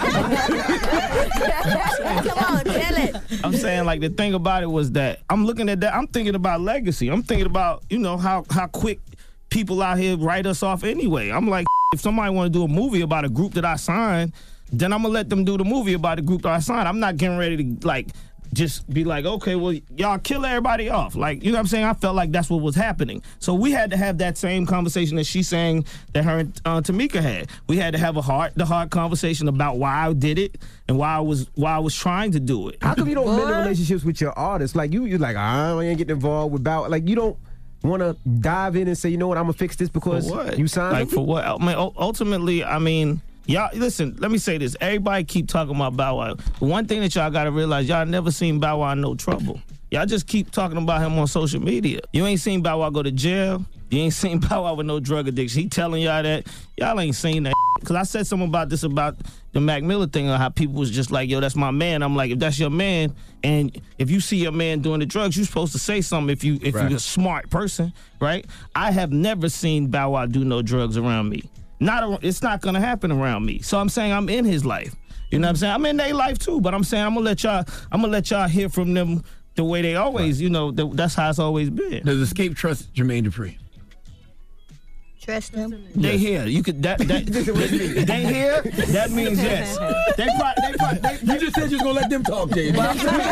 Come on, tell it. I'm saying, like, the thing about it was that I'm looking at that. I'm thinking about legacy. I'm thinking about, you know, how how quick people out here write us off anyway. I'm like, if somebody want to do a movie about a group that I signed, then I'm gonna let them do the movie about the group that I signed. I'm not getting ready to like just be like, okay, well, y'all kill everybody off. Like, you know what I'm saying? I felt like that's what was happening. So we had to have that same conversation that she's saying that her and uh, Tamika had. We had to have a heart to heart conversation about why I did it and why I was why I was trying to do it. How come you don't mend the relationships with your artists? Like you, you're like, I ain't getting involved with Bow. Like you don't want to dive in and say, you know what, I'm gonna fix this because For what? you signed. Like them? for what? I mean, u- ultimately, I mean, y'all listen. Let me say this. Everybody keep talking about Bow Wow. One thing that y'all gotta realize, y'all never seen Bow Wow in no trouble. Y'all just keep talking about him on social media. You ain't seen Bow Wow go to jail. You ain't seen Bow Wow with no drug addiction. He telling y'all that. Y'all ain't seen that. Because I said something about this about the Mac Miller thing, or how people was just like, yo, that's my man. I'm like, if that's your man, and if you see your man doing the drugs, you're supposed to say something if, you, if Right. you're a smart person, right? I have never seen Bow Wow do no drugs around me. Not a, It's not going to happen around me. So I'm saying I'm in his life. You know what I'm saying? I'm in their life too, but I'm saying I'm going to let y'all I'm gonna let y'all hear from them the way they always, you know, the, that's how it's always been. Does Escape trust Jermaine Dupri? Trust them. They here. You could that, that they, they here. That means yes. They probably, they probably, they, You just said you was gonna let them talk, J D. But I'm saying,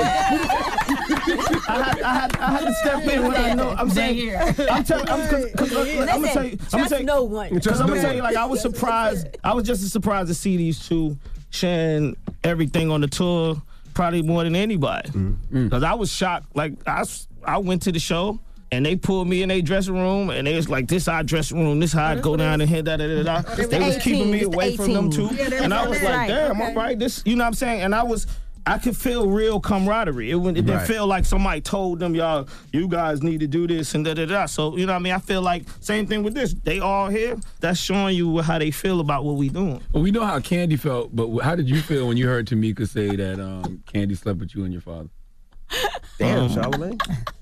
I had, I had, I had to step in when I know. I'm saying, I'm telling, I'm, cause, cause, I'm gonna tell you, I'm gonna tell you, no one. because I'm gonna tell you, like I was surprised. I was just as surprised to see these two sharing everything on the tour, probably more than anybody. Because I was shocked. Like I, s- I went to the show. And they pulled me in their dressing room, and they was like, "This our dressing room. This how I go down and hit da da da da." Oh, They was keeping me eighteen. It's away from them too, eighteen. Yeah, they and I was was on like, that. "Damn, all right, this." You know what I'm saying? And I was, I could feel real camaraderie. It, wouldn't- it didn't Right. feel like somebody told them, "Y'all, you guys need to do this and da da da." So you know what I mean? I feel like same thing with this. They all here. That's showing you how they feel about what we doing. Well, we know how Candy felt, but how did you feel when you heard Tamika say that um, Candy slept with you and your father? Damn, Um, Charlamagne.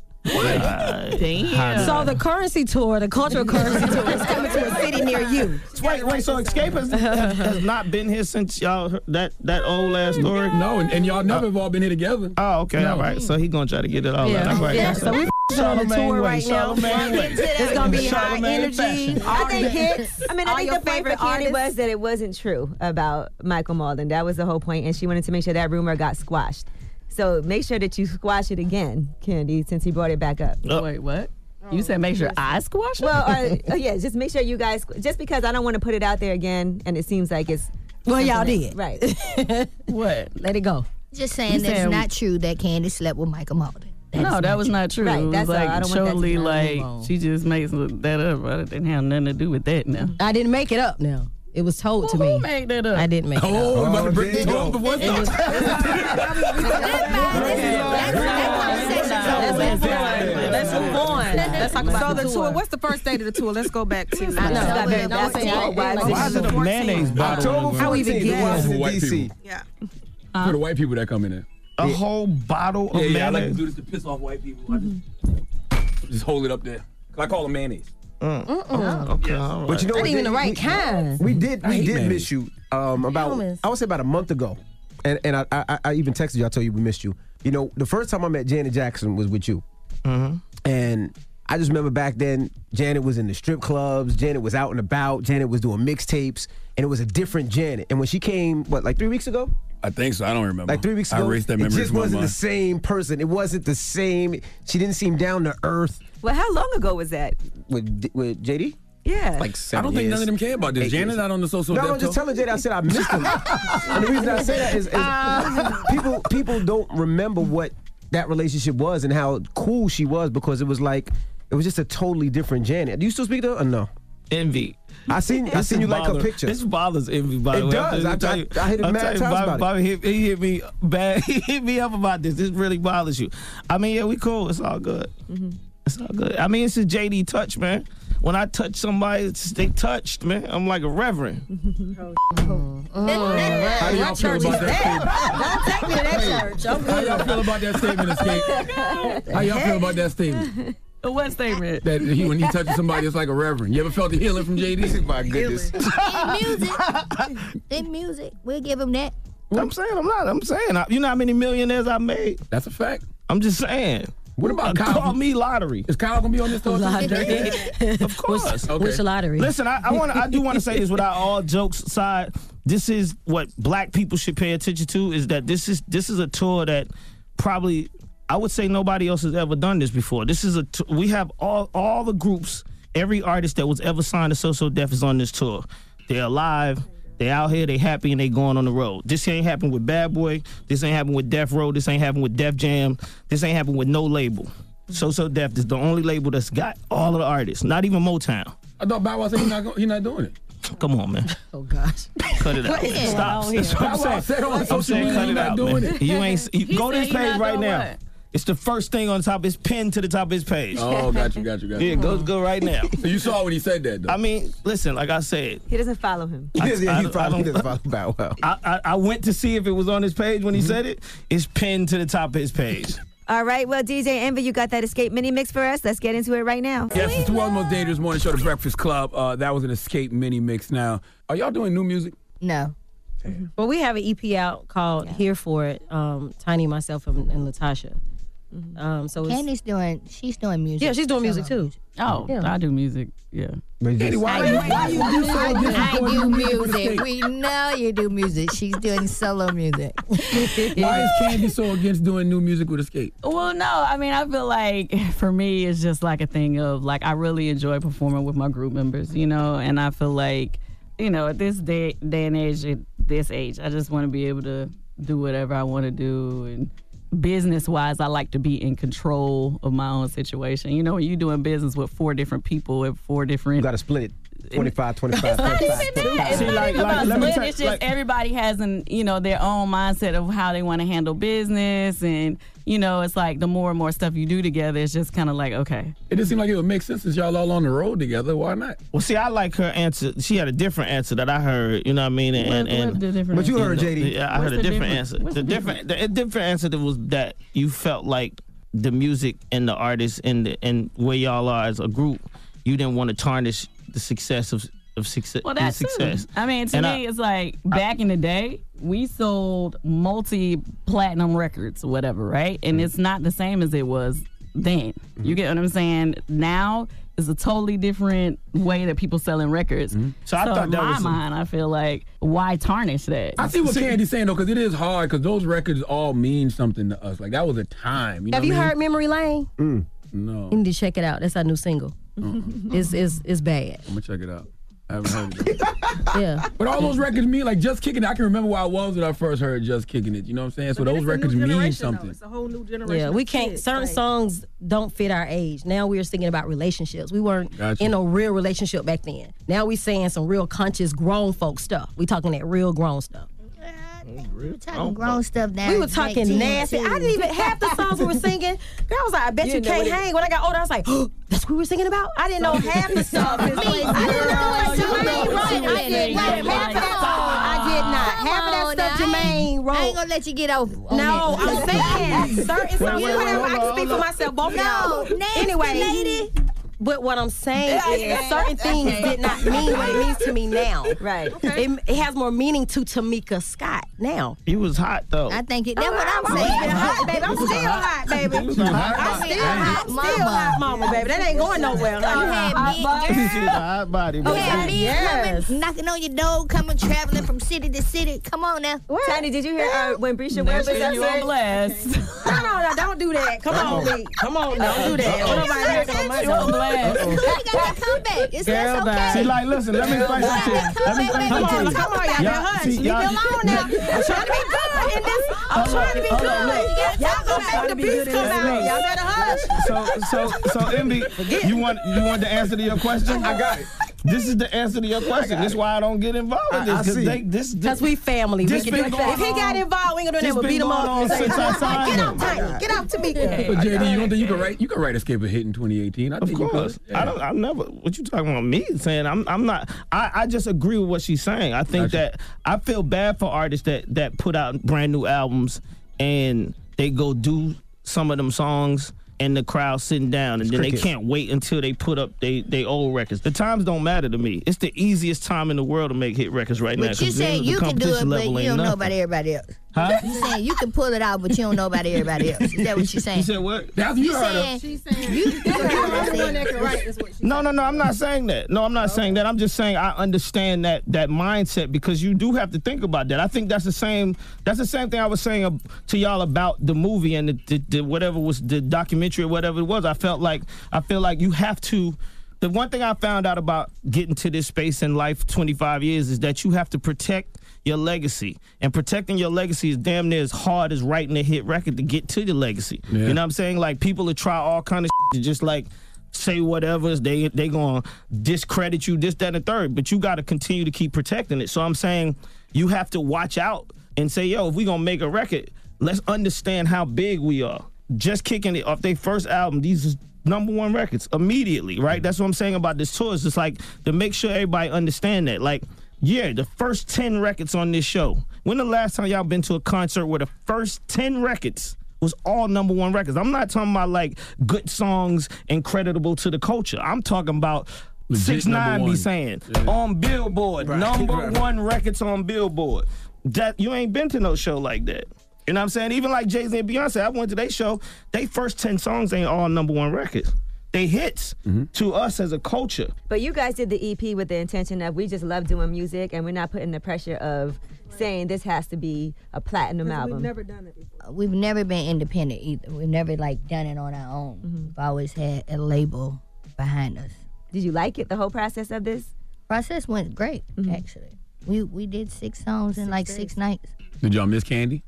Damn. So the currency tour, the cultural currency tour, is coming to a city near you. Wait, wait. So Escape has, has, has not been here since y'all heard that that old last story. No, and, and y'all never have all been here together. Oh, okay, No. all right. So he gonna try to get it all Yeah. out. All right. Yeah, so we on the Charlamagne tour way, right now. Charlamagne way. It's gonna be high Charlamagne energy. fashion. All I think the hits. hits. I mean, I all think your the point for favorite Candy artists. was that it wasn't true about Michael Malden. That was the whole point, and she wanted to make sure that rumor got squashed. So make sure that you squash it again, Candy, since he brought it back up. Wait, what? You said make sure I squash it? Well, uh, oh, yeah, just make sure you guys, just because I don't want to put it out there again, and it seems like it's. Well, y'all something did. that- Right. What? Let it go. Just saying You that it's saying- not true that Candy slept with Michael Malden. No, that was not true. Right, it was that's all. like I don't want that to totally be like wrong. she just made some- that up. I didn't have nothing to do with that now. I didn't make it up now. It was told to me. Who made that up? I didn't make it up. Oh, about to break there this you off go. before It was- Let's move on. Let's talk about So the the tour. tour. What's the first date of the tour? Let's go back to. I know. Got very No, bad no, tour. no, Why is Why is it a mayonnaise bottle? on the October ground? How we fourteenth, begin? Washington, White D C. people. Yeah. For the white people that come in there. A whole bottle of Yeah, yeah, I like to mayonnaise? do this to piss off white people. I just, just hold it up there. I call them mayonnaise. Mm. Okay, all right. But you know Not what? even the we- right we- kind. We did. I We hate did mayonnaise. miss you. Um, about Hummus. I would say about a month ago, and and I, I I even texted you. I told you we missed you. You know, the first time I met Janet Jackson was with you, Mm-hmm. and I just remember back then Janet was in the strip clubs. Janet was out and about. Janet was doing mixtapes, and it was a different Janet. And when she came, what, like three weeks ago? I think so. I don't remember. Like three weeks I ago, erased that it memory just from my wasn't mind. the same person. It wasn't the same. She didn't seem down to earth Well, how long ago was that? with with J D. Yeah. Like I seven don't think years. none of them care about this. Eight Janet's years. not on the social No, death I'm just tour. telling Jay that I said I missed him. And the reason I say that is, is people people don't remember what that relationship was and how cool she was because it was like it was just a totally different Janet. Do you still speak to her or no? Envy. I seen I This seen is you like her bother- picture. This bothers Envy, by It the way. does. I'm I- tell I- you- I hit him I'm mad telling you, times Bobby, about it. Bobby hit, he hit me bad. He hit me up about this. This really bothers you. I mean, yeah, we cool. It's all good. It's all good. I mean, it's a J D touch, man. When I touch somebody, it's, they touched, man. I'm like a reverend. How do y'all feel about that statement? Don't take me to that church. I'm How good. y'all feel about that statement, Escape? How y'all feel about that statement? What statement? That he, when he touches somebody, it's like a reverend. You ever felt the healing from J D? My goodness. In music. In music. We'll give him that. I'm saying, I'm not. I'm saying, I, you know how many millionaires I made? That's a fact. I'm just saying. What about Uh, Kyle? Call me lottery. Is Kyle gonna be on this tour? Lottery. Of course. Okay. Which lottery? Listen, I, I want. I do want to say this without all jokes aside. This is what black people should pay attention to. Is that this is this is a tour that probably I would say nobody else has ever done this before. This is a t- we have all all the groups, every artist that was ever signed to So-So Def is on this tour. They're alive. They out here, they happy, and they going on the road. This ain't happened with Bad Boy. This ain't happened with Def Row. This ain't happened with Def Jam. This ain't happened with no label. So-So Def is the only label that's got all of the artists, not even Motown. I thought Bow Wow said he's not, go- he not doing it. Come on, man. Oh gosh. Cut it out. Yeah. Stop. Wow, That's what I'm Bow Wow saying. said on I'm social saying media cut he it not out, doing man. it. You ain't. You, He go to said his he page not right doing now. what? It's the first thing on top. It's pinned to the top of his page. Oh, got you, got you, got you. Yeah, go go right now. So you saw when he said that, though. I mean, listen. Like I said, He doesn't follow him. Yeah, yeah, I- he I probably don't- doesn't follow Bow Wow. I, I I went to see if it was on his page when he said it. It's pinned to the top of his page. All right, well, D J Envy, you got that Escape mini mix for us. Let's get into it right now. Yes, it's the world's most dangerous morning show, The Breakfast Club. Uh, that was an Escape mini mix. Now, are y'all doing new music? No. Well, we have an E P out called Here For It. Um, Tiny, myself, and, and Latasha. Um, so it's, Candy's doing, she's doing music. yeah, she's doing music Solo too. Oh, Yeah. I do music. Yeah. Candy, why, why, why you do so I, different I from do new music with music. Escape? We know you do music. She's doing solo music. Why is Candy so against doing new music with Escape? Well, no, I mean, I feel like for me, it's just like a thing of like, I really enjoy performing with my group members, you know, and I feel like, you know, at this day, day and age, at this age, I just want to be able to do whatever I want to do. And business wise, I like to be in control of my own situation. You know, when you're doing business with four different people at four different. You got to split it. twenty-five, twenty-five, It's not twenty-five, even that. twenty-five. It's See, not like- even like, about let me split. tell- It's just like- everybody has an, you know, their own mindset of how they want to handle business, and you know, it's like the more and more stuff you do together, it's just kind of like okay. It just seemed like it would make sense since y'all all on the road together. Why not? Well, see, I like her answer. She had a different answer that I heard. You know what I mean? And What- and what the different But you answer? heard J D. Yeah, I What's heard a the different difference? answer. What's The the different, the, a different answer that was that you felt like the music and the artists and the, and where y'all are as a group, you didn't want to tarnish the success of of success. Well, that's success. true. I mean, to And me, I- it's like back in the day, we sold multi-platinum records or whatever, right? And Mm-hmm. it's not the same as it was then. You get what I'm saying? Now is a totally different way that people selling records. Mm-hmm. So I thought in that my was a- mind, I feel like why tarnish that? I see what Candy's saying, though, because it is hard, because those records all mean something to us. Like, that was a time. You know Have you what I mean? heard Memory Lane? No. You need to check it out. That's our new single. It's, it's, it's bad. I'm going to check it out. I haven't heard it. Yeah. But all those records mean, like, Just Kicking It, I can remember where I was when I first heard Just Kicking It. You know what I'm saying? So But those it's a new records mean generation, something. though. It's a whole new generation. Yeah, of we can't. kids, Certain like- songs don't fit our age. Now we're thinking about relationships. We weren't Gotcha. in a real relationship back then. Now we saying some real conscious grown folk stuff. We talking that real grown stuff. We're talking grown stuff now. We were talking nasty. I didn't even half the songs we were singing. Girl was like, I bet You you, didn't know can't what it- hang. When I got older, I was like, oh, that's what we were singing about. I didn't know half the stuff. Me, I didn't know it. Jermaine wrote. I did not. Half of that song, I did not. Half of that stuff Jermaine wrote. I ain't gonna let you get over. on No, that. I'm saying certain songs. wait, Whatever. hold I on, can speak hold for on. myself. Both No, of y'all. nasty Anyway, lady. but what I'm saying is certain things did not mean what it means to me now. Right. It, it has more meaning to Tamika Scott now. He was hot though. I think it, that's what I'm I'm saying. still hot, baby. I'm still hot, baby. I'm still hot, Mama. still hot, mama, baby. That ain't going nowhere. You had big She's girls. a hot body. You bro. had big Yes. women knocking on your door, coming traveling from city to city. Come on now. Tiny, did you hear uh, when Brisha Never Webb was seen you on upset? blast. No, no, no, don't do that. Come on, B. Come on, don't do that. What nobody knocking on my You on door? blast. You got that comeback. It's Girl, that's bye. okay. See, like, listen, let me explain something to you. Let me explain Come something on, to you. come on, y'all. Y'all- Hush. see, Leave me y'all- alone now. I'm trying to be good in this. I'm trying to be hold good. on, look. Y'all go back to beats come out. Y'all better hush. So, so, so, Envy, you want you want the answer to your question? I got it. This is the answer to your question. This is why I don't get involved with I- this I because see. they this Because we family. We This can do been it. going If he got on- involved, we ain't gonna do this nothing but been beat him going up. on and say, since I Get signed out, him. Tiny. Get out, Tamika. But J D, you don't think you could write? You could write Escape a Hit in twenty eighteen? I Of think you course, could. I don't. I never. What you talking about? Me saying I'm. I'm not. I, I just agree with what she's saying. I think Gotcha. that I feel bad for artists that that put out brand new albums and they go do some of them songs and the crowd sitting down and then cricket. they can't wait until they put up they they old records. The times don't matter to me. It's the easiest time in the world to make hit records right now. But you 'cause the- saying the you can do it, competition but level you ain't don't know nothing. about everybody else. Huh? You saying you can pull it out, but you don't know about everybody else. Is that what you're saying? You said what? That's you You heard her. saying She's saying you? you're the one that can write. Is what she No, no, no. I'm not saying that. No, I'm not saying that. I'm just saying I understand that that mindset because you do have to think about that. I think that's the same. That's the same thing I was saying ab- to y'all about the movie and the, the, the whatever was the documentary or whatever it was. I felt like I feel like you have to. The one thing I found out about getting to this space in life twenty-five years is that you have to protect your legacy. And protecting your legacy is damn near as hard as writing a hit record to get to your legacy. Yeah. You know what I'm saying? Like people will try all kind of shit to just like say whatever, they they gonna discredit you, this, that, and the third. But you gotta continue to keep protecting it. So I'm saying you have to watch out and say, yo, if we gonna make a record, let's understand how big we are. Just Kicking It off their first album, these is number one records immediately, right? That's what I'm saying about this tour. It's just like to make sure everybody understand that. Like, yeah, the first ten records on this show. When the last time y'all been to a concert where the first ten records was all number one records? I'm not talking about like good songs and creditable to the culture. I'm talking about Legit six nine number be one. saying Yeah. on Billboard, Right, number right. one records on Billboard. That you ain't been to no show like that. You know what I'm saying? Even like Jay-Z and Beyonce, I went to their show. They first ten songs ain't all number one records. They hits to us as a culture. But you guys did the E P with the intention of we just love doing music and we're not putting the pressure of saying this has to be a platinum album. We've never done it before. We've never been independent either. We've never like done it on our own. Mm-hmm. We've always had a label behind us. Did you like it, the whole process of this? Process went great, Mm-hmm. actually. We we did six songs in like six nights. Did y'all miss Candy?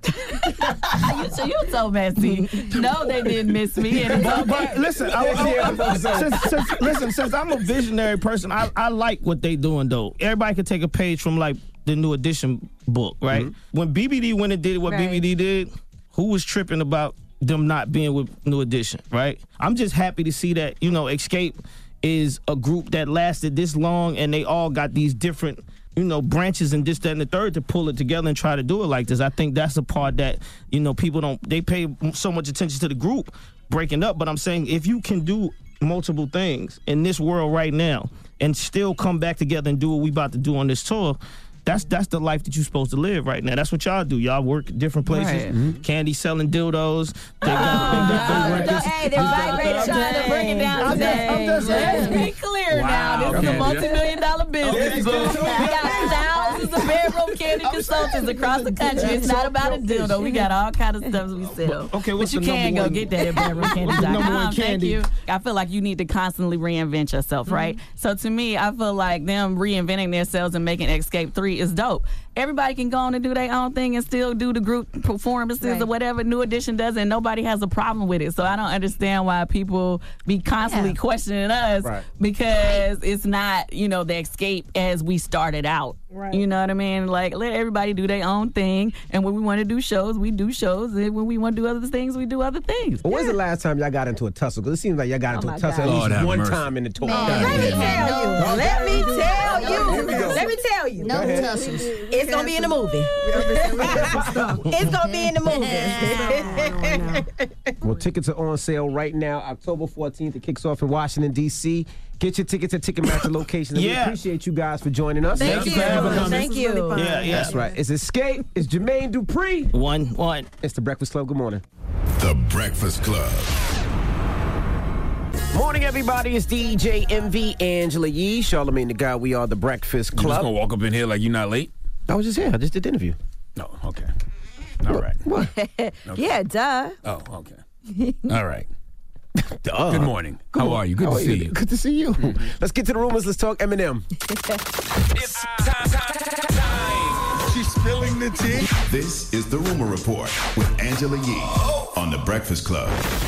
you, so you so messy. No, they didn't miss me. And it's But, okay. but listen, I, I, since, since, listen, since I'm a visionary person, I, I like what they doing though. Everybody could take a page from like the New Edition book, right? When B B D went and did what Right. B B D did, who was tripping about them not being with New Edition, right? I'm just happy to see that, you know, Escape is a group that lasted this long and they all got these different, you know, branches and this, that, and the third to pull it together and try to do it like this. I think that's the part that, you know, people don't, they pay so much attention to the group breaking up. But I'm saying if you can do multiple things in this world right now and still come back together and do what we about to do on this tour, that's that's the life that you're supposed to live right now. That's what y'all do. Y'all work at different places. Right. Mm-hmm. Candy selling dildos. They got, they got their records. Hey, they're vibrating. Trying to bring it down I'm today. just- I'm just Let's saying. be clear Wow. now. This is Okay. a multi-million dollar business. Okay. We got thousands of bedroom candy consultants across the country. It's not about a dildo. We got all kind of stuff we sell. Okay, what's but you the can number go one- get that at bedroom candy What's the dot com. number one Thank candy? you. I feel like you need to constantly reinvent yourself, right? So to me, I feel like them reinventing themselves and making Escape three is dope. Everybody can go on and do their own thing and still do the group performances Right. or whatever New Edition does, and nobody has a problem with it. So I don't understand why people be constantly Yeah. questioning us Right. because it's not, you know, the Escape as we started out. Right. You know what I mean? Like, let everybody do their own thing, and when we want to do shows, we do shows, and when we want to do other things, we do other things. Well, when's the last time y'all got into a tussle? Because it seems like y'all got into my a tussle God. at Lord least have one mercy. time in the talk. Man, Let me yeah. tell you. No. Let me tell Here we you. go. Let me tell you. No tussles. It's gonna be in the movie. It's gonna be in the movie. Well, tickets are on sale right now, October fourteenth. It kicks off in Washington, D C Get your tickets at Ticketmaster locations. And Yeah. we appreciate you guys for joining us. Thank you. Thank you. Yeah, yeah. That's right. It's Escape. It's Jermaine Dupree. One, one. It's The Breakfast Club. Good morning. The Breakfast Club. Morning, everybody. It's D J M V, Angela Yee, Charlamagne the Guy. We are The Breakfast You just Club. gonna walk up in here like you're not late? I was just here. I just did the interview. No, okay. All right. What? Yeah, duh. Oh, okay. All right. Duh. Good morning. How are you? Good How to are see you. Good to see you. Let's get to the rumors. Let's talk Eminem. It's time, time, time. She's spilling the tea. This is The Rumor Report with Angela Yee on The Breakfast Club.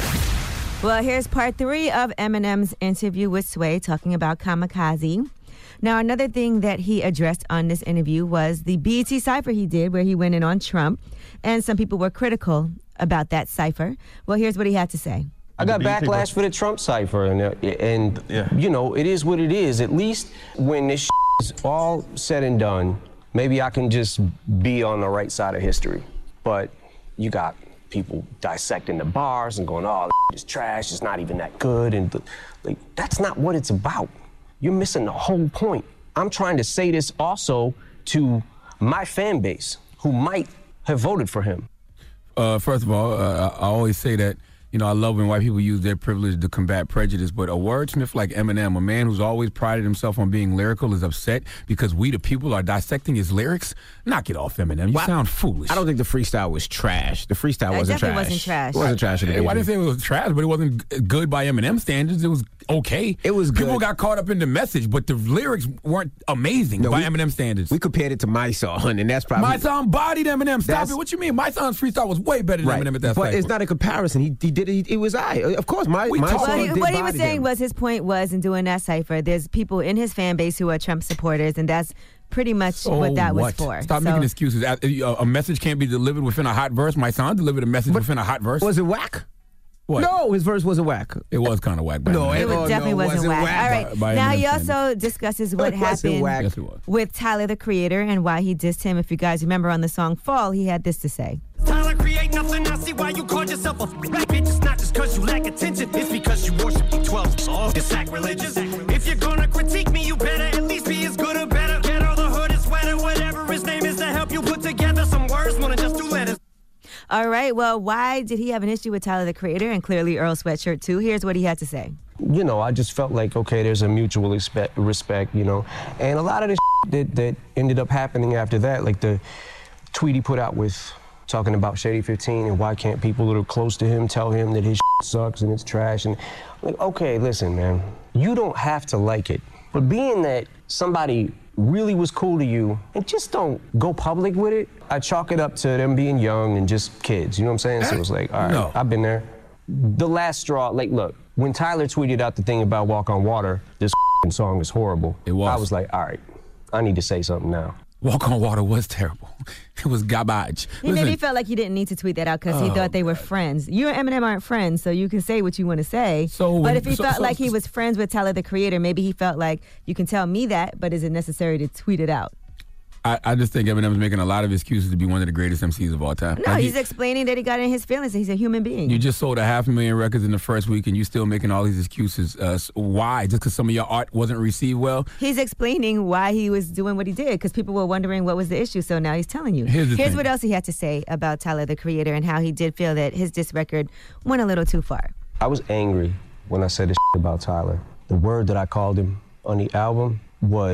Well, here's part three of Eminem's interview with Sway talking about Kamikaze. Now, another thing that he addressed on this interview was the B E T cipher he did where he went in on Trump, and some people were critical about that cipher. Well, here's what he had to say. I got backlash for the Trump cipher, and, uh, and you know, it is what it is. At least when this is all said and done, maybe I can just be on the right side of history. But you got people dissecting the bars and going, oh, it's trash, it's not even that good. And like, that's not what it's about. You're missing the whole point. I'm trying to say this also to my fan base who might have voted for him. Uh, first of all, uh, I always say that, you know, I love when white people use their privilege to combat prejudice, but a wordsmith like Eminem, a man who's always prided himself on being lyrical, is upset because we, the people, are dissecting his lyrics. Knock it off, Eminem. You Well, sound foolish. I don't think the freestyle was trash. The freestyle It wasn't definitely trash. wasn't trash. It wasn't trash. at Well, I all. didn't say it was trash, but it wasn't g- good by Eminem standards. It was okay. It was People good. got caught up in the message, but the lyrics weren't amazing No, by we- Eminem standards. We compared it to my song, and that's probably My song bodied Eminem. Stop That's- it. What you mean? My song's freestyle was way better than right. Eminem at that But cycle. it's not a comparison. He, he did it. It was I. Of course, my We my talked- song What he, did what he was body saying them. was his point was in doing that cipher, there's people in his fan base who are Trump supporters, and that's pretty much So what that was what? for. Stop So- making excuses. A, a- a message can't be delivered within a hot verse. My son delivered a message within a hot verse. Was it whack? What? No, his verse wasn't whack. It was kind of whack. by No, Eminem. It was, Oh, definitely no, wasn't wasn't whack. whack. All right. By- by now Eminem he standards. also discusses what It wasn't happened whack. Yes, it was. with Tyler the Creator and why he dissed him. If you guys remember on the song Fall, he had this to say. Tyler create nothing. I see why you called yourself a black bitch. It's not just cause you lack attention. It's because you worship the twelve. Oh, it's sacrilegious. If you're gonna critique me, you better at least be as good or better. Get all the hood and sweater, whatever his name is, to help you put together some words. Wanna just do letters. All right, well, why did he have an issue with Tyler the Creator and clearly Earl Sweatshirt too? Here's what he had to say. You know, I just felt like, okay, there's a mutual respect, respect you know. And a lot of the that, that ended up happening after that, like the tweet he put out with talking about Shady fifteen and why can't people that are close to him tell him that his sucks and it's trash. And like, okay, listen, man, you don't have to like it. But being that somebody really was cool to you and just don't go public with it, I chalk it up to them being young and just kids. You know what I'm saying? So it was like, all right, No. I've been there. The last straw, like, look, when Tyler tweeted out the thing about Walk on Water, this song is horrible. It was. I was like, all right, I need to say something now. Walk on Water was terrible. It was garbage. He Listen, maybe felt like he didn't need to tweet that out because he Oh, thought they were friends. You and Eminem aren't friends, so you can say what you want to say. So but when- if he so- felt so- like he was friends with Tyler the Creator, maybe he felt like you can tell me that, but is it necessary to tweet it out? I, I just think Eminem's making a lot of excuses to be one of the greatest M Cs of all time. No, Like, he's he- explaining that he got in his feelings. That he's a human being. You just sold a half a million records in the first week, and you still making all these excuses. Uh, s- why? Just because some of your art wasn't received well? He's explaining why he was doing what he did because people were wondering what was the issue. So now he's telling you. Here's the thing. what else he had to say about Tyler the Creator and how he did feel that his diss record went a little too far. I was angry when I said this about Tyler. The word that I called him on the album was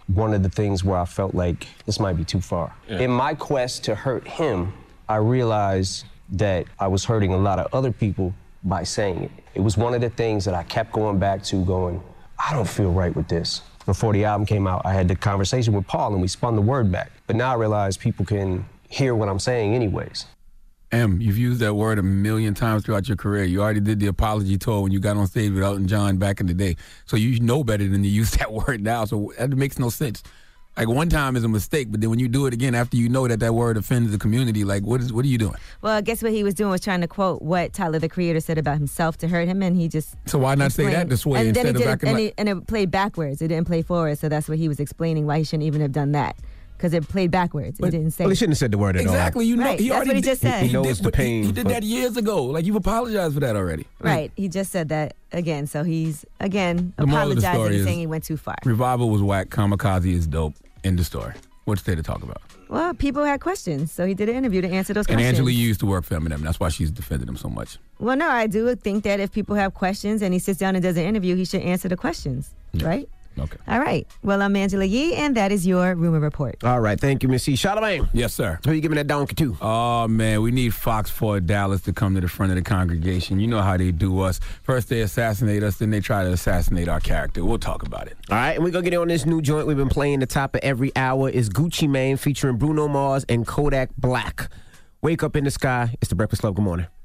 one of the things where I felt like this might be too far. Yeah. In my quest to hurt him, I realized that I was hurting a lot of other people by saying it. It was one of the things that I kept going back to, going, I don't feel right with this. Before the album came out, I had the conversation with Paul and we spun the word back. But now I realize people can hear what I'm saying anyways. M, you've used that word a million times throughout your career. You already did the apology tour when you got on stage with Elton John back in the day. So you know better than to use that word now. So that makes no sense. Like, one time is a mistake, but then when you do it again after you know that that word offends the community, like, what is what are you doing? Well, I guess what he was doing was trying to quote what Tyler, the Creator, said about himself to hurt him, and he just... So why not say that this way and instead then he of did acting it, and, like... he, and it played backwards. It didn't play forward, so that's what he was explaining why he shouldn't even have done that. Because it played backwards. It didn't say Well, he it. shouldn't have said the word at all. Exactly. You know, Right, he that's already what he did- just said. He He knows did, the but he- pain, He did but- that years ago. Like, you've apologized for that already. Right. He just said that again, so he's, again, The moral of the apologizing story and is saying he went too far. Revival was whack. Kamikaze is dope. End of story. What's there to talk about? Well, people had questions, so he did an interview to answer those And questions. Angela used to work for Eminem. That's why she's defended him so much. Well, no, I do think that if people have questions and he sits down and does an interview, he should answer the questions, right? Okay. All right. Well, I'm Angela Yee, and that is your Rumor Report. All right, thank you, Miss C. Charlamagne. Yes, sir. Who you giving that donkey to? Oh, man, we need Fox four Dallas to come to the front of the congregation. You know how they do us. First they assassinate us, then they try to assassinate our character. We'll talk about it. All right, and we're going to get on this new joint we've been playing the top of every hour. Is Gucci Mane featuring Bruno Mars and Kodak Black. Wake Up in the Sky. It's the Breakfast Club. Good morning.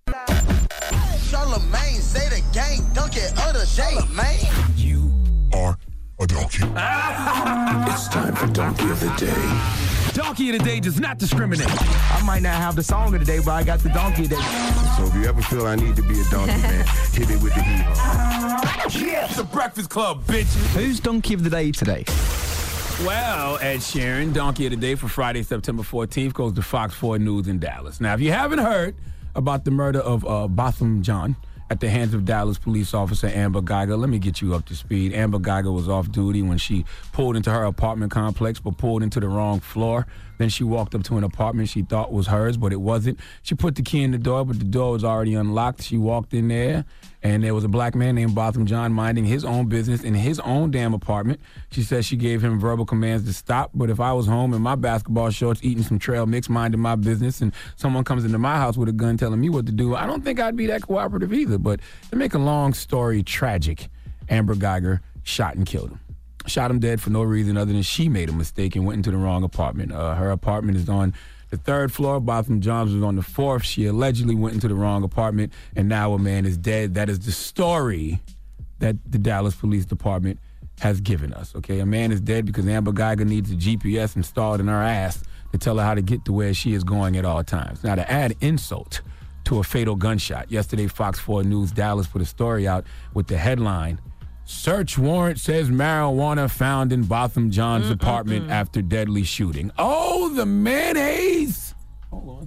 Charlamagne, say the gang, dunk it other day, man. You are a donkey. It's time for Donkey of the Day. Donkey of the Day does not discriminate. I might not have the song of the day, but I got the donkey of the day. So if you ever feel I need to be a donkey, man, hit it with the heat. Yes, the Breakfast Club, bitches. Who's donkey of the day today? Well, Ed Sheeran, Donkey of the Day for Friday, September fourteenth, goes to Fox four News in Dallas. Now, if you haven't heard about the murder of uh, Botham Jean at the hands of Dallas police officer Amber Geiger, let me get you up to speed. Amber Geiger was off duty when she pulled into her apartment complex, but pulled into the wrong floor. Then she walked up to an apartment she thought was hers, but it wasn't. She put the key in the door, but the door was already unlocked. She walked in there, and there was a black man named Botham Jean minding his own business in his own damn apartment. She said she gave him verbal commands to stop, but if I was home in my basketball shorts eating some trail mix, minding my business, and someone comes into my house with a gun telling me what to do, I don't think I'd be that cooperative either. But to make a long story tragic, Amber Geiger shot and killed him. Shot him dead for no reason other than she made a mistake and went into the wrong apartment. Uh, her apartment is on the third floor. Botham Jean's was on the fourth. She allegedly went into the wrong apartment, and now a man is dead. That is the story that the Dallas Police Department has given us, okay? A man is dead because Amber Geiger needs a G P S installed in her ass to tell her how to get to where she is going at all times. Now, to add insult to a fatal gunshot, yesterday Fox four News Dallas put a story out with the headline, Search warrant says marijuana found in Botham Jean's mm, apartment mm, mm. after deadly shooting. Oh, the mayonnaise. Hold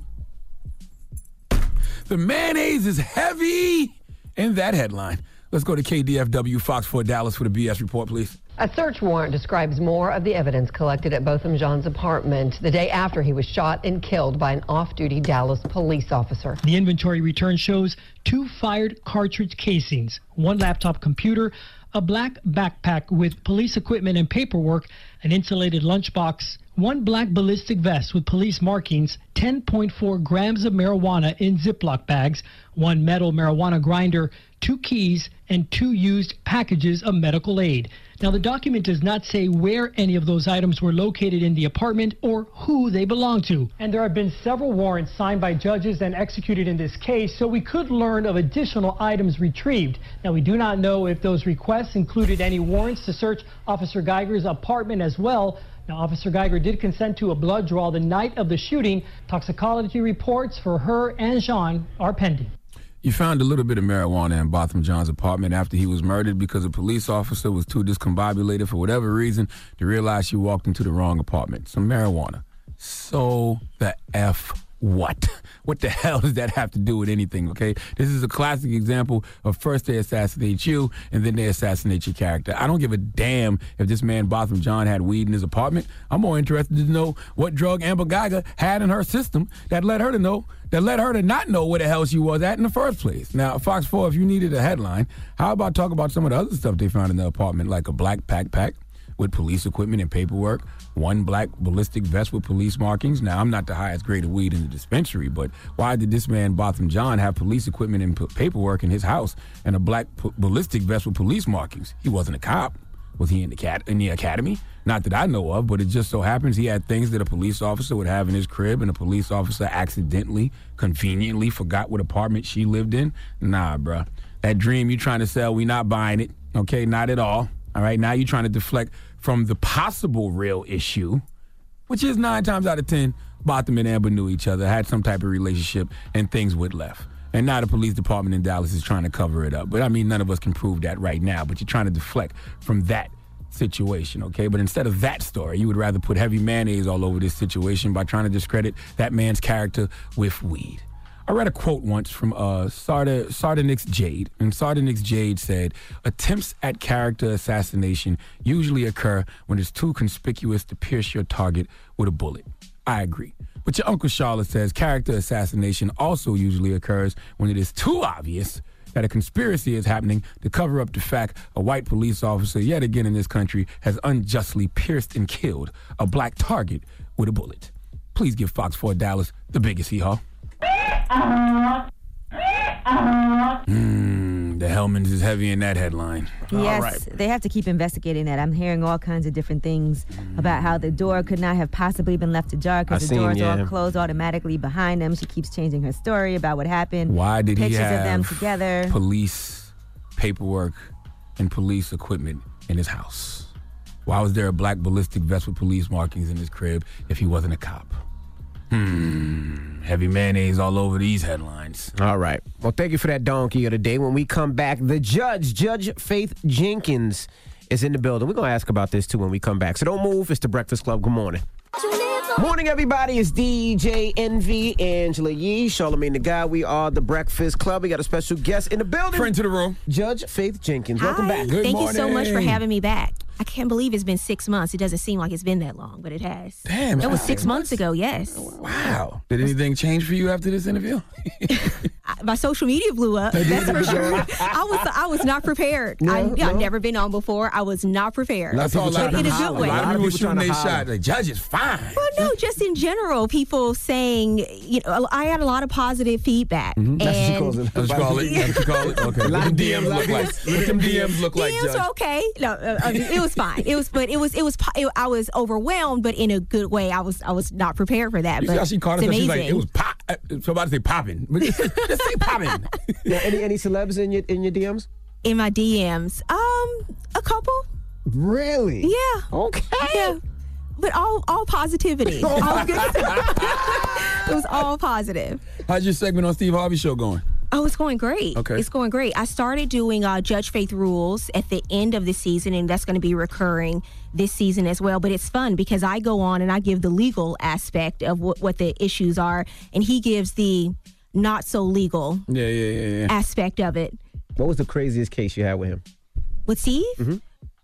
on. The mayonnaise is heavy in that headline. Let's go to K D F W Fox four Dallas for the B S report, please. A search warrant describes more of the evidence collected at Botham Jean's apartment the day after he was shot and killed by an off-duty Dallas police officer. The inventory return shows two fired cartridge casings, one laptop computer, a black backpack with police equipment and paperwork, an insulated lunchbox, one black ballistic vest with police markings, ten point four grams of marijuana in Ziploc bags, one metal marijuana grinder, two keys, and two used packages of medical aid. Now, the document does not say where any of those items were located in the apartment or who they belong to. And there have been several warrants signed by judges and executed in this case, so we could learn of additional items retrieved. Now, we do not know if those requests included any warrants to search Officer Geiger's apartment as well. Now, Officer Geiger did consent to a blood draw the night of the shooting. Toxicology reports for her and Jean are pending. You found a little bit of marijuana in Botham Jean's apartment after he was murdered because a police officer was too discombobulated for whatever reason to realize she walked into the wrong apartment. Some marijuana. So the F what? What the hell does that have to do with anything, okay? This is a classic example of first they assassinate you and then they assassinate your character. I don't give a damn if this man Botham Jean had weed in his apartment. I'm more interested to know what drug Amber Geiger had in her system that led her to know, that led her to not know where the hell she was at in the first place. Now, Fox four, if you needed a headline, how about talk about some of the other stuff they found in the apartment, like a black backpack, with police equipment and paperwork, one black ballistic vest with police markings. Now, I'm not the highest grade of weed in the dispensary, but why did this man, Botham John, have police equipment and p- paperwork in his house and a black p- ballistic vest with police markings? He wasn't a cop. Was he in the cat in the academy? Not that I know of, but it just so happens he had things that a police officer would have in his crib, and a police officer accidentally, conveniently forgot what apartment she lived in. Nah, bruh. That dream you trying to sell, we not buying it. Okay, not at all. All right, now you're trying to deflect from the possible real issue, which is nine times out of ten, Botham and Amber knew each other, had some type of relationship, and things went left. And now the police department in Dallas is trying to cover it up. But I mean, none of us can prove that right now, but you're trying to deflect from that situation, okay? But instead of that story, you would rather put heavy mayonnaise all over this situation by trying to discredit that man's character with weed. I read a quote once from uh, Sarda, Sardanix Jade, and Sardanix Jade said, attempts at character assassination usually occur when it's too conspicuous to pierce your target with a bullet. I agree. But your Uncle Charlotte says character assassination also usually occurs when it is too obvious that a conspiracy is happening to cover up the fact a white police officer, yet again in this country, has unjustly pierced and killed a black target with a bullet. Please give Fox four Dallas the biggest hee-haw. Mm, the Hellmans is heavy in that headline. Yes, All right. they have to keep investigating that. I'm hearing all kinds of different things about how the door could not have possibly been left ajar because I the seen, doors yeah. all closed automatically behind them. She keeps changing her story about what happened. Why did Pictures he have of them together. police paperwork and police equipment in his house? Why was there a black ballistic vest with police markings in his crib if he wasn't a cop? Hmm. Heavy mayonnaise all over these headlines. All right. Well, thank you for that donkey of the day. When we come back, the judge, Judge Faith Jenkins, is in the building. We're going to ask about this, too, when we come back. So don't move. It's The Breakfast Club. Good morning. Morning, everybody. It's D J Envy, Angela Yee, Charlamagne the Guy. We are The Breakfast Club. We got a special guest in the building. Friend to the room. Judge Faith Jenkins. Welcome back. Good Thank morning. you so much for having me back. I can't believe it's been six months. It doesn't seem like it's been that long, but it has. Damn. That was six months ago, yes. Wow. Did anything change for you after this interview? I, my social media blew up. That's for sure. I was I was not prepared. No, I, no. I've never been on before. I was not prepared. That's all. But in a good way. A lot of people shooting their shot. The judge is fine. Well, no, just in general, people saying, you know, I had a lot of positive feedback. Mm-hmm. And That's what you call it. That's what you call it. That's what you call it. Okay. What them D Ms look like? What them D Ms look like, D Ms Judge? were okay. No, uh, I mean, it was fine. It was, but it was, it was. It, I was overwhelmed, but in a good way. I was, I was not prepared for that. You but see how she called it's herself? She's amazing. like, it was pop. Uh, so about to say popping. But just, just say popping. Yeah, any any celebs in your in your D Ms? In my D Ms, um, a couple. Really? Yeah. Okay. Yeah. But all all positivity. all good stuff. It was all positive. How's your segment on Steve Harvey show going? Oh, it's going great. Okay. It's going great. I started doing uh, Judge Faith Rules at the end of the season, and that's going to be recurring this season as well. But it's fun because I go on and I give the legal aspect of what, what the issues are, and he gives the not so legal Yeah, yeah, yeah, yeah. aspect of it. What was the craziest case you had with him? With Steve? Mm-hmm.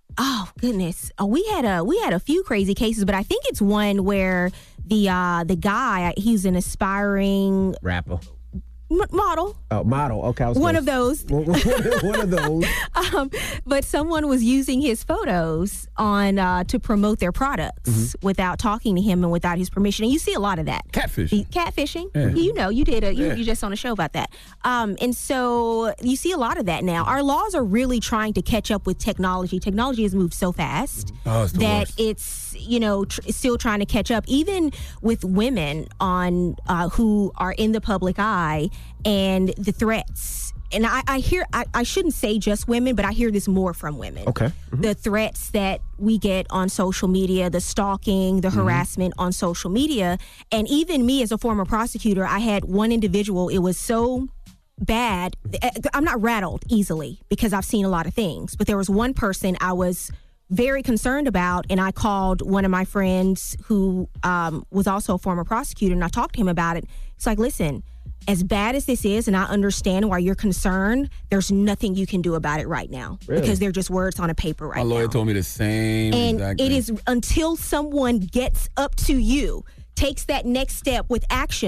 Oh goodness, oh, we had a we had a few crazy cases, but I think it's one where the uh, the guy, he's an aspiring Rapper. m- model. Oh, model. Okay. I was One gonna- of those. One of those. Um, but someone was using his photos on uh, to promote their products Mm-hmm. without talking to him and without his permission. And you see a lot of that. Catfish. The- catfishing. Yeah. You know, you did a you, Yeah. you just on a show about that. Um, and so you see a lot of that now. Our laws are really trying to catch up with technology. Technology has moved so fast Oh, it's the that worst. it's you know tr- still trying to catch up, even with women on uh, who are in the public eye and the threats. And I, I hear I, I shouldn't say just women, but I hear this more from women. Okay. The threats that we get on social media, the stalking, the Mm-hmm. harassment on social media, and even me as a former prosecutor, I had one individual. It was so bad. I'm not rattled easily because I've seen a lot of things, but there was one person I was very concerned about, and I called one of my friends who um, was also a former prosecutor, and I talked to him about it. It's like, listen, as bad as this is, and I understand why you're concerned, there's nothing you can do about it right now Really? because they're just words on a paper right My now. lawyer told me the same And exact it thing. is until someone gets up to you, takes that next step with action,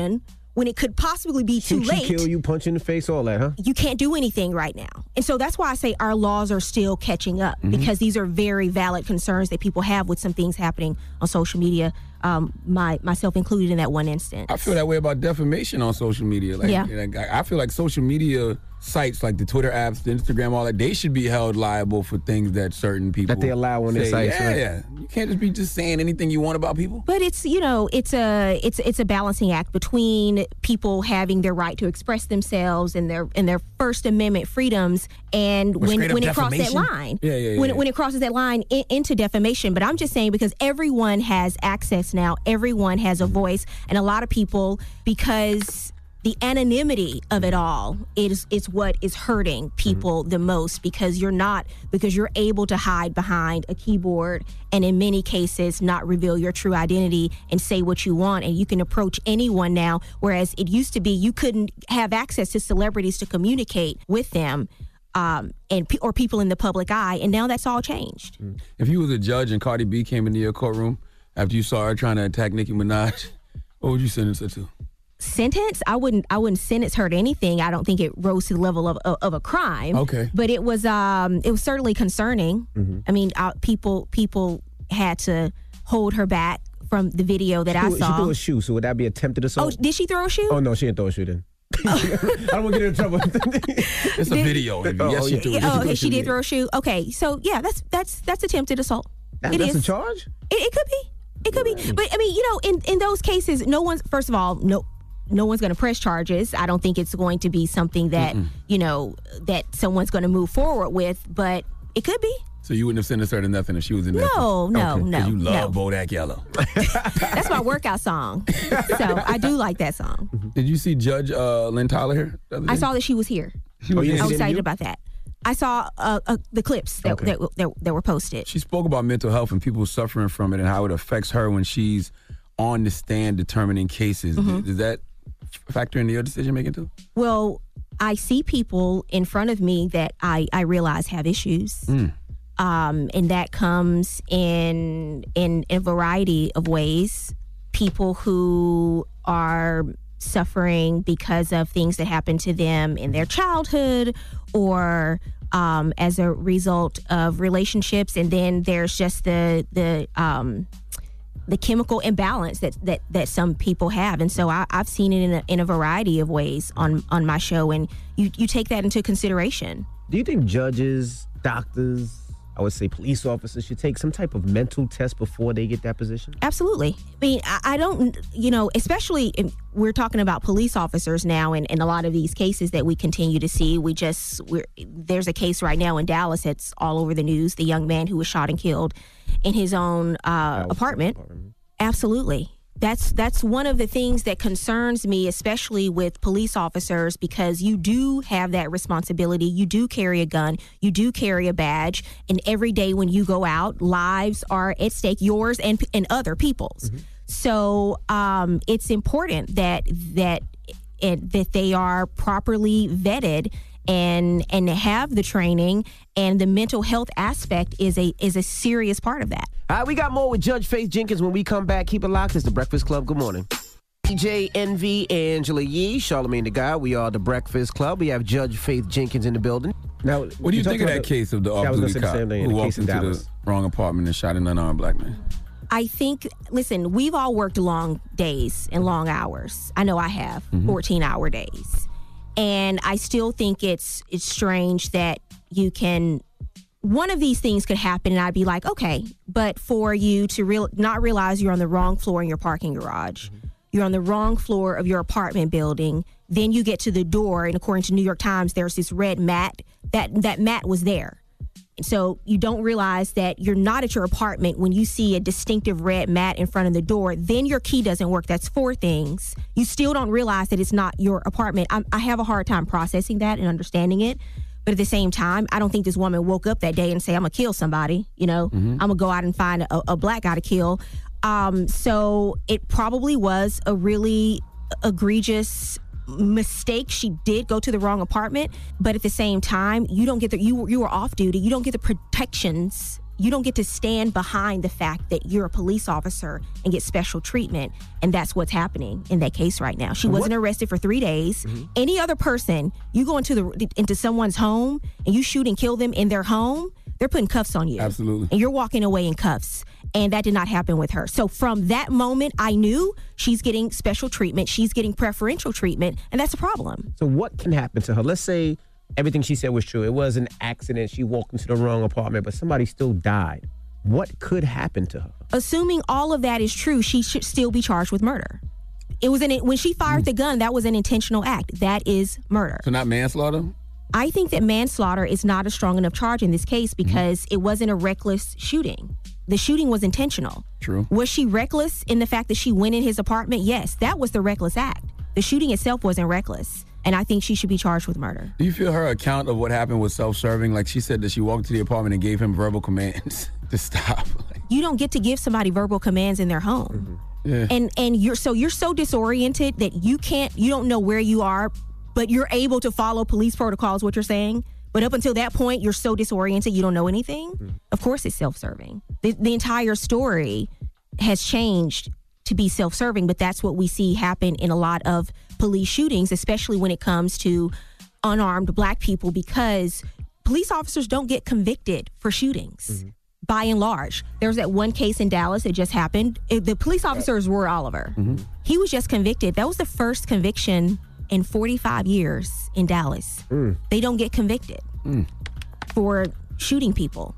when it could possibly be too Shoot late. you, kill you, punch you in the face, all that, huh? You can't do anything right now. And so that's why I say our laws are still catching up, Mhm. because these are very valid concerns that people have with some things happening on social media, um, my myself included in that one instance. I feel that way about defamation on social media. Like, Yeah. like, I I feel like social media sites like the Twitter apps, the Instagram, all that, they should be held liable for things that certain people That they allow on their say. sites, Yeah, right? yeah. You can't just be just saying anything you want about people. But it's, you know, it's a it's it's a balancing act between people having their right to express themselves and their and their First Amendment freedoms, and Or when straight up when it crosses that defamation? line, Yeah, yeah, when yeah. it, when it crosses that line in, into defamation. But I'm just saying, because everyone has access now, everyone has a voice, and a lot of people, because the anonymity of it all is is what is hurting people the most, because you're not because you're able to hide behind a keyboard and in many cases not reveal your true identity and say what you want, and you can approach anyone now, whereas it used to be you couldn't have access to celebrities to communicate with them, um, and pe- or people in the public eye, and now that's all changed. If you was a judge and Cardi B came into your courtroom after you saw her trying to attack Nicki Minaj, what would you sentence her to? Sentence, I wouldn't I wouldn't sentence her to anything. I don't think it rose to the level of of, of a crime. Okay. But it was um it was certainly concerning. Mhm. I mean, uh, people people had to hold her back from the video that I She saw. threw a shoe, so would that be attempted Oh, assault? did she throw a shoe? Oh, no, she didn't throw a shoe then. I don't want to get in trouble. It's a Did- video. Yes, Oh, she yeah. threw Yeah, it. oh, okay, she did throw a shoe. Okay, so yeah, that's that's that's attempted assault. That- It that's a is. charge? It, it could be. It could be. But I mean, you know, in in those cases, no one's first of all, no. No one's going to press charges. I don't think it's going to be something that, Mm-mm. you know, that someone's going to move forward with, but it could be. So you wouldn't have sentenced her to nothing if she was in there? No, no, Okay, 'cause no, you love no. Bodak Yellow. That's my workout song. So I do like that song. Did you see Judge uh, Lynn Tyler here? the other I day? saw that she was here. She was I here. was excited about that. I saw uh, uh, the clips that, Okay. that, that that were posted. She spoke about mental health and people suffering from it and how it affects her when she's on the stand determining cases. Mhm. Does that factor into your decision making too? Well, I see people in front of me that I, I realize have issues. Mm. Um, and that comes in in a variety of ways. People who are suffering because of things that happened to them in their childhood, or um, as a result of relationships, and then there's just the the um, the chemical imbalance that that that some people have, and so I, I've seen it in a, in a variety of ways on on my show, and you you take that into consideration. Do you think judges, doctors, I would say police officers should take some type of mental test before they get that position? Absolutely. I mean, I, I don't, you know, especially in, we're talking about police officers now, and, and a lot of these cases that we continue to see. We just, we're, there's a case right now in Dallas that's all over the news, the young man who was shot and killed in his own uh, apartment. Absolutely. That's that's one of the things that concerns me, especially with police officers, because you do have that responsibility. You do carry a gun. You do carry a badge. And every day when you go out, lives are at stake, yours and and other people's. So um, it's important that that it, that they are properly vetted and and have the training, and the mental health aspect is a is a serious part of that. All right, we got more with Judge Faith Jenkins when we come back. Keep it locked. It's The Breakfast Club. Good morning. D J Envy, Angela Yee, Charlamagne the Guy. We are The Breakfast Club. We have Judge Faith Jenkins in the building. Now, What do you talked think of about that case of the Yeah, I was gonna off-duty say the cop same thing, who the walked case in into Dallas. the wrong apartment and shot an unarmed black man? I think, listen, we've all worked long days and long hours. I know I have, Mhm. fourteen hour days. And I still think it's it's strange that you can, one of these things could happen and I'd be like, okay, but for you to real not realize you're on the wrong floor in your parking garage, you're on the wrong floor of your apartment building, then you get to the door, and according to New York Times, there's this red mat, that that mat was there. And so you don't realize that you're not at your apartment when you see a distinctive red mat in front of the door. Then your key doesn't work. That's four things. You still don't realize that it's not your apartment. I'm, I have a hard time processing that and understanding it. But at the same time, I don't think this woman woke up that day and say, I'm going to kill somebody. You know, Mhm. I'm going to go out and find a, a black guy to kill. Um, so it probably was a really egregious mistake. She did go to the wrong apartment, but at the same time, you don't get the you you were off duty. You don't get the protections you don't get to stand behind the fact that you're a police officer and get special treatment. And that's what's happening in that case right now. She What- wasn't arrested for three days. Any other person, you go into the into someone's home and you shoot and kill them in their home, they're putting cuffs on you. Absolutely. And you're walking away in cuffs. And that did not happen with her. So from that moment, I knew she's getting special treatment. She's getting preferential treatment. And that's a problem. So what can happen to her? Let's say everything she said was true. It was an accident. She walked into the wrong apartment, but somebody still died. What could happen to her? Assuming all of that is true, she should still be charged with murder. It was an when she fired the gun, that was an intentional act. That is murder. So not manslaughter? I think that manslaughter is not a strong enough charge in this case because it wasn't a reckless shooting. The shooting was intentional. True. Was she reckless in the fact that she went in his apartment? Yes, that was the reckless act. The shooting itself wasn't reckless. And I think she should be charged with murder. Do you feel her account of what happened was self-serving? Like she said that she walked to the apartment and gave him verbal commands to stop. You don't get to give somebody verbal commands in their home. Yeah. And and you're so you're so disoriented that you can't you don't know where you are, but you're able to follow police protocols, what you're saying. But up until that point, you're so disoriented, you don't know anything. Of course it's self-serving. The, the entire story has changed to be self-serving, but that's what we see happen in a lot of police shootings, especially when it comes to unarmed black people, because police officers don't get convicted for shootings. By and large, there's that one case in Dallas that just happened. It- the police officers were Oliver. He was just convicted. That was the first conviction in forty-five years in Dallas. They don't get convicted for shooting people.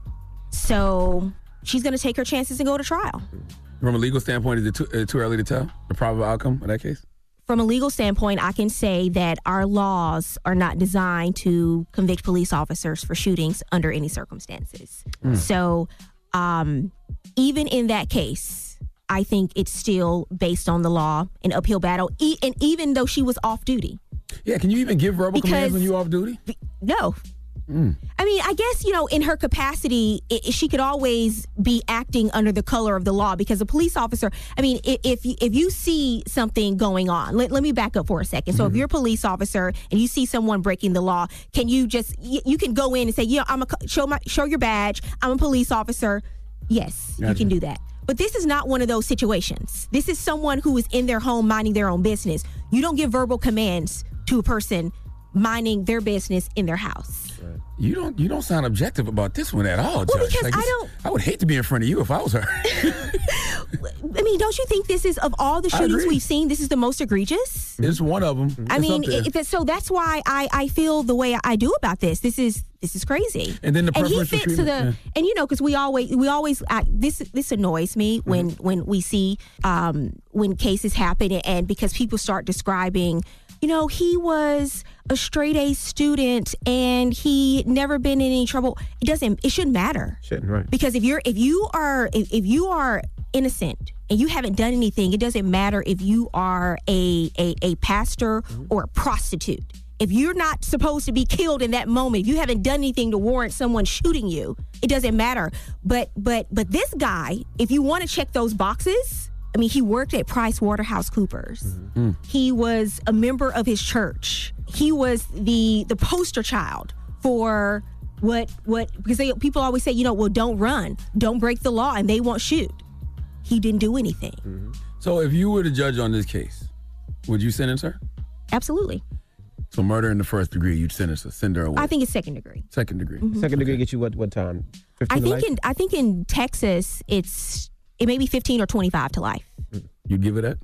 So she's going to take her chances and go to trial. From a legal standpoint, is it too, uh, too early to tell the probable outcome of that case? From a legal standpoint, I can say that our laws are not designed to convict police officers for shootings under any circumstances. Mm. So um, even in that case, I think it's still based on the law, an uphill battle, e- and even though she was off duty. Yeah, can you even give verbal Because- commands when you're off duty? No. Mm. I mean, I guess, you know, in her capacity, i she could always be acting under the color of the law because a police officer, I mean, i- if you, if you see something going on, let, let me back up for a second. So if you're a police officer and you see someone breaking the law, can you just, you, you can go in and say, yeah, I'm a, show my, show your badge. I'm a police officer. Yes, you Gotcha. can do that. But this is not one of those situations. This is someone who is in their home minding their own business. You don't give verbal commands to a person minding their business in their house. You don't you don't sound objective about this one at all, Well, Judge. because Like, I this- don't- I would hate to be in front of you if I was her. I mean, don't you think this is, of all the I shootings agree. we've seen, this is the most egregious? It's one of them. I mean, it, it- so that's why I, I feel the way I do about this. This is this is crazy. And then the and he preferential fits to the treatment, and you know because we always we always I, this this annoys me when when we see um, when cases happen and because people start describing. You know, he was a straight A student and he never been in any trouble. It doesn't. It shouldn't matter. Shouldn't, right? Because if you're if you are if, if you are innocent and you haven't done anything, it doesn't matter if you are a a, a pastor or a prostitute. If you're not supposed to be killed in that moment, if you haven't done anything to warrant someone shooting you, it doesn't matter. But but but this guy, if you want to check those boxes, I mean, he worked at Price Waterhouse Coopers. He was a member of his church. He was the the poster child for what what because they, people always say, you know, well, don't run, don't break the law, and they won't shoot. He didn't do anything. So if you were the judge on this case, would you sentence her? Absolutely. So murder in the first degree, you'd sentence her, send her away. I think it's second degree. Second degree. Mhm. Second degree get you what what time? I fifteen to think life? in I think in Texas it's it may be fifteen or twenty-five to life. You'd give it that?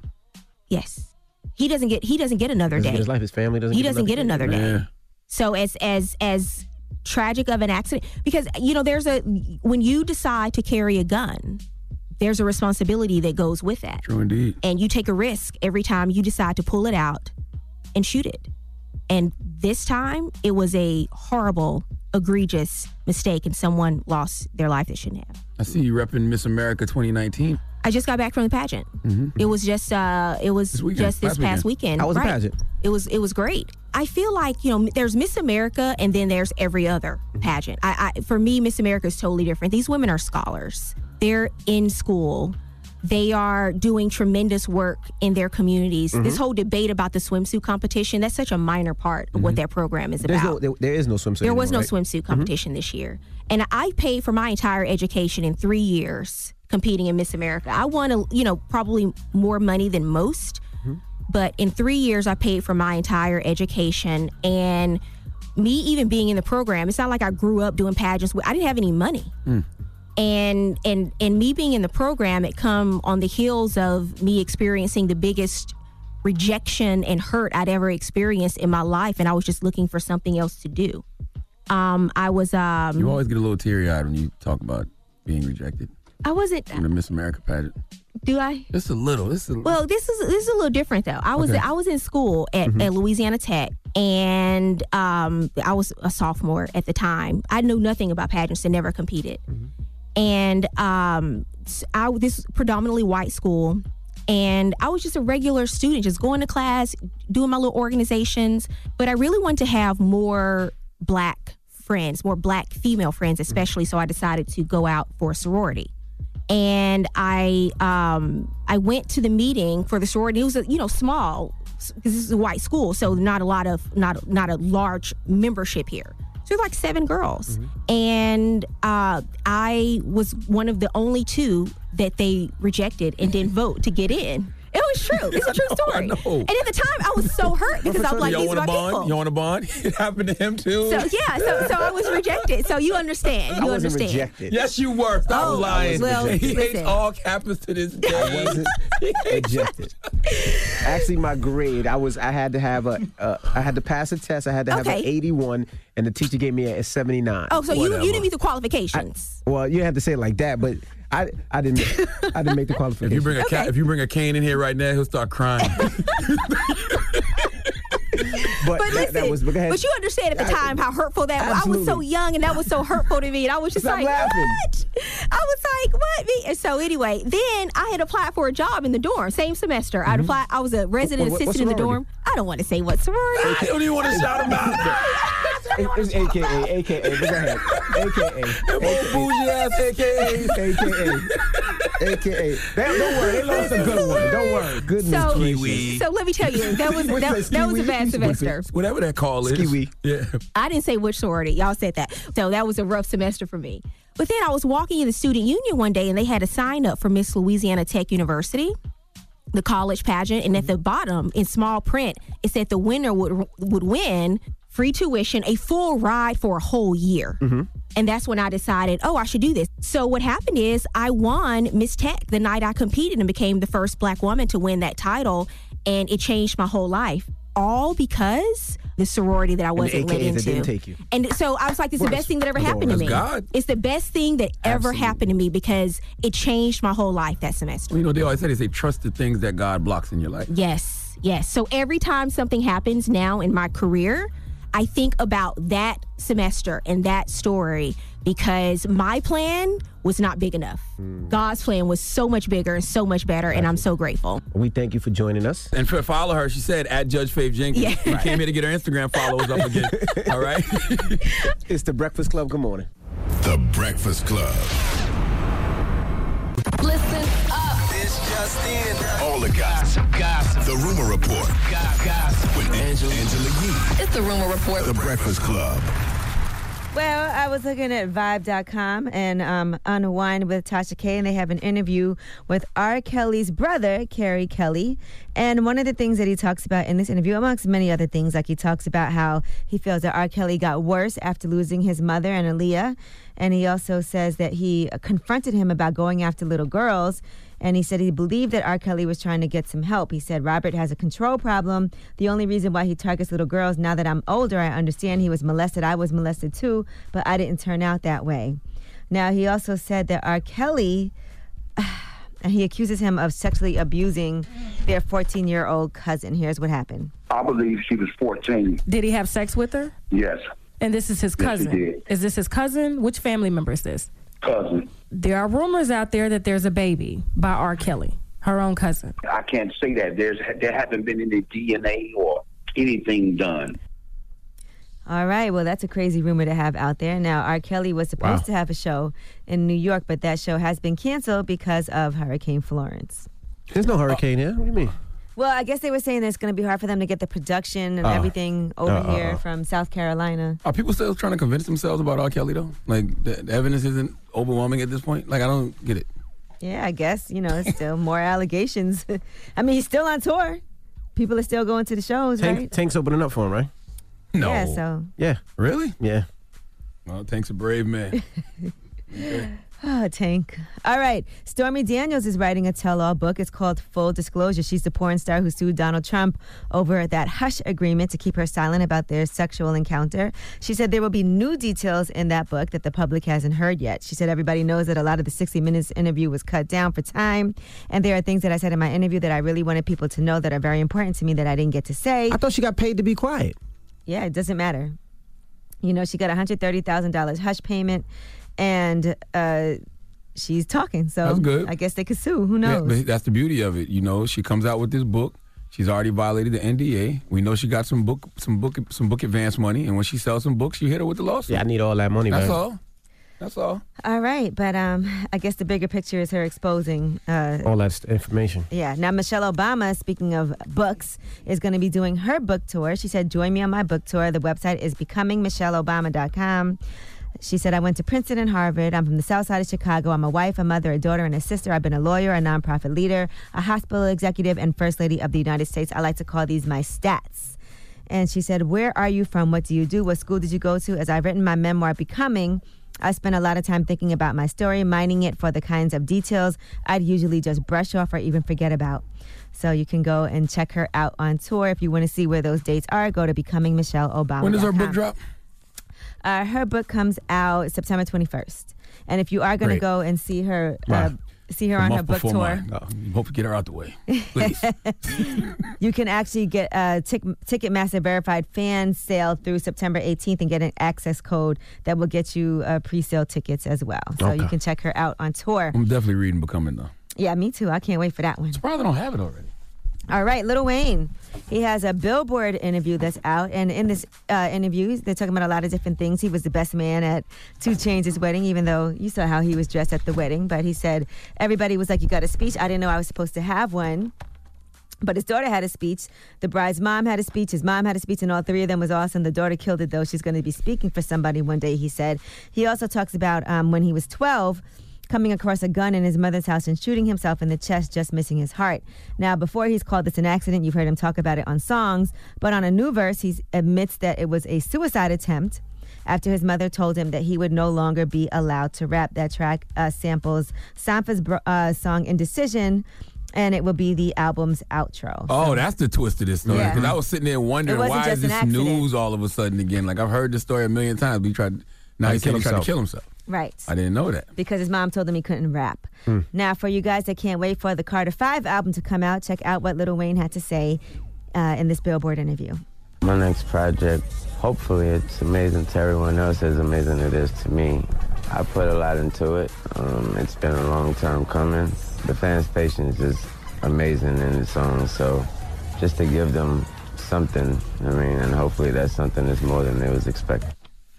Yes. He doesn't get he doesn't get another Doesn't day. get his life, his family doesn't He get doesn't get another another day. day. Yeah. So as as as tragic of an accident because you know there's a when you decide to carry a gun, there's a responsibility that goes with that. True indeed. And you take a risk every time you decide to pull it out and shoot it. And this time it was a horrible, egregious mistake and someone lost their life that shouldn't have. I see you repping Miss America twenty nineteen. I just got back from the pageant. Mhm. It was just uh it was This weekend, just this last past weekend. weekend. How was the Right. pageant? It was it was great. I feel like, you know, there's Miss America and then there's every other pageant. I, I for me, Miss America is totally different. These women are scholars. They're in school They are doing tremendous work in their communities. Mhm. This whole debate about the swimsuit competition, that's such a minor part of what that program is There's about. no, there, there is no swimsuit. There was no anymore, right? swimsuit competition this year. And I paid for my entire education in three years competing in Miss America. I won, a, you know, probably more money than most. But in three years, I paid for my entire education. And me even being in the program, it's not like I grew up doing pageants. I didn't have any money. Mm. And and and me being in the program, it come on the heels of me experiencing the biggest rejection and hurt I'd ever experienced in my life. And I was just looking for something else to do. Um, I was... Um, You always get a little teary-eyed when you talk about being rejected I wasn't... in the Miss America pageant. Do I? Just a little. Just a little. Well, this is this is a little different though. I was Okay. I was in school at, Mhm. at Louisiana Tech, and um, I was a sophomore at the time. I knew nothing about pageants and never competed. And um, s- I this is predominantly white school, and I was just a regular student, just going to class, doing my little organizations. But I really wanted to have more black friends, more black female friends, especially. So I decided to go out for a sorority. And I um, I went to the meeting for the sorority. It was a, you know small because this is a white school, so not a lot of not not a large membership here. So like seven girls, and uh, I was one of the only two that they rejected and didn't vote to get in. It was true. It's a true story. know. And at the time, I was so hurt because I was like, you these want are a my bond? people. You want a bond? It happened to him too. So yeah, so so I was rejected. So you understand. You I wasn't understand. rejected. Yes, you were. Stop Oh, lying. well, he hates listen. all Kappas to this day. I wasn't ejected. Actually, my grade, I was I had to have a uh, I had to pass a test. I had to have Okay. an eighty-one, and the teacher gave me a seventy-nine. Oh, so you, you didn't meet the qualifications. Well, you have to say it like that, but I I didn't I didn't make the qualification. If you bring a ca- if you bring a cane in here right now, he'll start crying. but, But that, listen, that was, go ahead. but you understand at the time how hurtful that was. I was so Absolutely. young, and that was so hurtful to me. And I was just Stop like, laughing. what? I was like, what? Me? And so anyway, then I had applied for a job in the dorm, same semester. I'd applied. I was a resident What- what- what assistant in the sorority? dorm. I don't want to say what sorority. I don't even want to shout about it. It's A K A, A K A, but go ahead. A K A, bougie ass A K As. A K A, A K A. Don't worry, they lost a good one. Don't worry. Goodness So, gracious. so let me tell you, that was What's that, that, that was a ski-wee? bad semester. Whatever that call is. Ski-wee. Yeah. I didn't say which sorority. Y'all said that. So that was a rough semester for me. But then I was walking in the student union one day, and they had a sign up for Miss Louisiana Tech University, the college pageant, and at the bottom in small print, it said the winner would would win free tuition, a full ride for a whole year. And that's when I decided, oh, I should do this. So what happened is I won Miss Tech the night I competed and became the first black woman to win that title. And it changed my whole life. All because the sorority that I And the wasn't A K let As that into. didn't take you. And so I was like, this is the Well, best thing that ever that's- happened to that's me. God. It's the best thing that ever happened to me because it changed my whole life that semester. Well, you know, they always say they say trust the things that God blocks in your life. Yes, yes. So every time something happens now in my career, I think about that semester and that story because my plan was not big enough. God's plan was so much bigger and so much better, and I'm so grateful. We thank you for joining us. And for follow her, she said at Judge Faith Jenkins. Yeah. We came here to get her Instagram followers up again. All right. It's the Breakfast Club. Good morning. The Breakfast Club. Listen up. It's just in. All the gossip. Gossip. The Rumor Report. Gossip. With Angela, Angela Yee. It's the Rumor Report. The Breakfast Club. Well, I was looking at Vibe dot com and um, Unwind with Tasha K, and they have an interview with R. Kelly's brother, Carrie Kelly. And one of the things that he talks about in this interview, amongst many other things, like he talks about how he feels that R. Kelly got worse after losing his mother and Aaliyah. And he also says that he confronted him about going after little girls. And he said he believed that R. Kelly was trying to get some help. He said, Robert has a control problem. The only reason why he targets little girls, now that I'm older, I understand he was molested. I was molested too, but I didn't turn out that way. Now, he also said that R. Kelly, and he accuses him of sexually abusing their fourteen-year-old cousin. Here's what happened. I believe she was fourteen. Did he have sex with her? Yes, And this is his Yes, he cousin. did. Is this his cousin? Which family member is this? cousin. There are rumors out there that there's a baby by R. Kelly, her own cousin. I can't say that. There's there haven't been any D N A or anything done. All right. Well, that's a crazy rumor to have out there. Now, R. Kelly was supposed Wow. to have a show in New York, but that show has been canceled because of Hurricane Florence. There's no hurricane here. What do you mean? Well, I guess they were saying that it's going to be hard for them to get the production and Oh. everything over Uh, uh, here uh. from South Carolina. Are people still trying to convince themselves about R. Kelly, though? Like, the, the evidence isn't overwhelming at this point? Like, I don't get it. Yeah, I guess, you know, it's still more allegations. I mean, he's still on tour. People are still going to the shows, Tank, right? Tank's opening up for him, right? No. Yeah, so. Yeah. Really? Yeah. Well, Tank's a brave man. Okay. Oh, Tank. All right. Stormy Daniels is writing a tell-all book. It's called Full Disclosure. She's the porn star who sued Donald Trump over that hush agreement to keep her silent about their sexual encounter. She said there will be new details in that book that the public hasn't heard yet. She said everybody knows that a lot of the sixty minutes interview was cut down for time. And there are things that I said in my interview that I really wanted people to know that are very important to me that I didn't get to say. I thought she got paid to be quiet. Yeah, it doesn't matter. You know, she got a one hundred thirty thousand dollars hush payment. And uh, she's talking, so That's good. I guess they could sue. Who Yeah, knows? but that's the beauty of it. You know, she comes out with this book. She's already violated the N D A. We know she got some book, some book, some book advance money, and when she sells some books, you hit her with the lawsuit. Yeah, I need all that money, That's man. all. That's all. All right, but um, I guess the bigger picture is her exposing. Uh, All that st- information. yeah. Now, Michelle Obama, speaking of books, is going to be doing her book tour. She said, "Join me on my book tour. The website is becoming michelle obama dot com." She said, "I went to Princeton and Harvard. I'm from the south side of Chicago. I'm a wife, a mother, a daughter, and a sister. I've been a lawyer, a nonprofit leader, a hospital executive, and First Lady of the United States. I like to call these my stats." And she said, "Where are you from? What do you do? What school did you go to? As I've written my memoir, Becoming, I spent a lot of time thinking about my story, mining it for the kinds of details I'd usually just brush off or even forget about." So you can go and check her out on tour. If you want to see where those dates are, go to becoming michelle obama. When does her book drop? Uh, her book comes out September twenty-first. And if you are going to Great. go and see her, uh, Right. see her A on her month book before tour, mine. No, you hope to get her out the way, please. you can actually get a tic- Ticketmaster verified fan sale through September eighteenth and get an access code that will get you uh, pre-sale tickets as well. So you Okay. can check her out on tour. I'm definitely reading Becoming, though. Yeah, me too. I can't wait for that one. Surprised I don't have it already. All right, Lil Wayne. He has a Billboard interview that's out, and in this uh, interview, they're talking about a lot of different things. He was the best man at two Chainz' wedding, even though you saw how he was dressed at the wedding. But he said everybody was like, "You got a speech?" I didn't know I was supposed to have one. But his daughter had a speech. The bride's mom had a speech. His mom had a speech, and all three of them was awesome. The daughter killed it, though. She's going to be speaking for somebody one day, he said. He also talks about um, when he was twelve, coming across a gun in his mother's house and shooting himself in the chest, just missing his heart. Now, before he's called this an accident, you've heard him talk about it on songs, but on a new verse, he admits that it was a suicide attempt after his mother told him that he would no longer be allowed to rap. That track uh, samples Sampha's bro- uh, song Indecision, and it will be the album's outro. Oh, that's the twist of this story. Yeah. Because I was sitting there wondering, It wasn't why is just an this accident. news all of a sudden again? Like, I've heard this story a million times, but he tried, now How he to kill said he tried to himself. kill himself. Right. I didn't know that. Because his mom told him he couldn't rap. Hmm. Now, for you guys that can't wait for the Carter five album to come out, check out what Lil Wayne had to say uh, in this Billboard interview. My next project, hopefully it's amazing to everyone else as amazing it is to me. I put a lot into it. Um, it's been a long time coming. The fans' patience is amazing in the song, so just to give them something, I mean, and hopefully that something is more than they was expecting.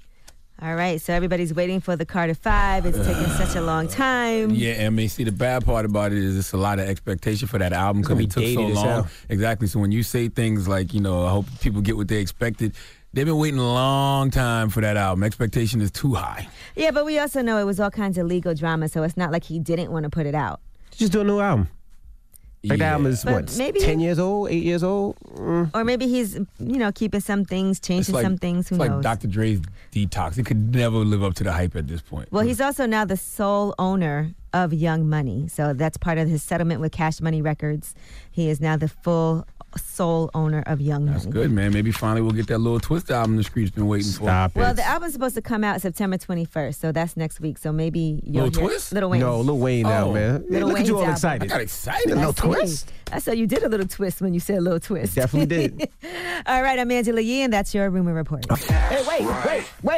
All right, so everybody's waiting for the Carter five. It's taking such a long time. Yeah, I mean, see, the bad part about it is it's a lot of expectation for that album It's because gonna it be took so dated as long. hell. Exactly. So when you say things like, you know, I hope people get what they expected, they've been waiting a long time for that album. Expectation is too high. Yeah, but we also know it was all kinds of legal drama, so it's not like he didn't want to put it out. Just do a new album. Like the Yeah. album is But what, maybe- ten years old, eight years old? Mm. Or maybe he's, you know, keeping some things, changing like, some things. Who it's like knows? Doctor Dre's Detox. It could never live up to the hype at this point. Well, he's also now the sole owner of Young Money. So that's part of his settlement with Cash Money Records. He is now the full sole owner of Young That's Money. good, man. Maybe finally we'll get that little Twist album the street's been waiting Stop for. Well, the album's supposed to come out September twenty-first, so that's next week. So maybe you'll Little hear Twist? Little Wayne. No, Lil Wayne now, Oh. man. Lil Look at you all Wayne's excited. I got excited. A little I see. twist. I saw you did a little twist when you said little twist. Definitely did. All right, I'm Angela Yee, and that's your Rumor Report. Hey, wait, wait, wait.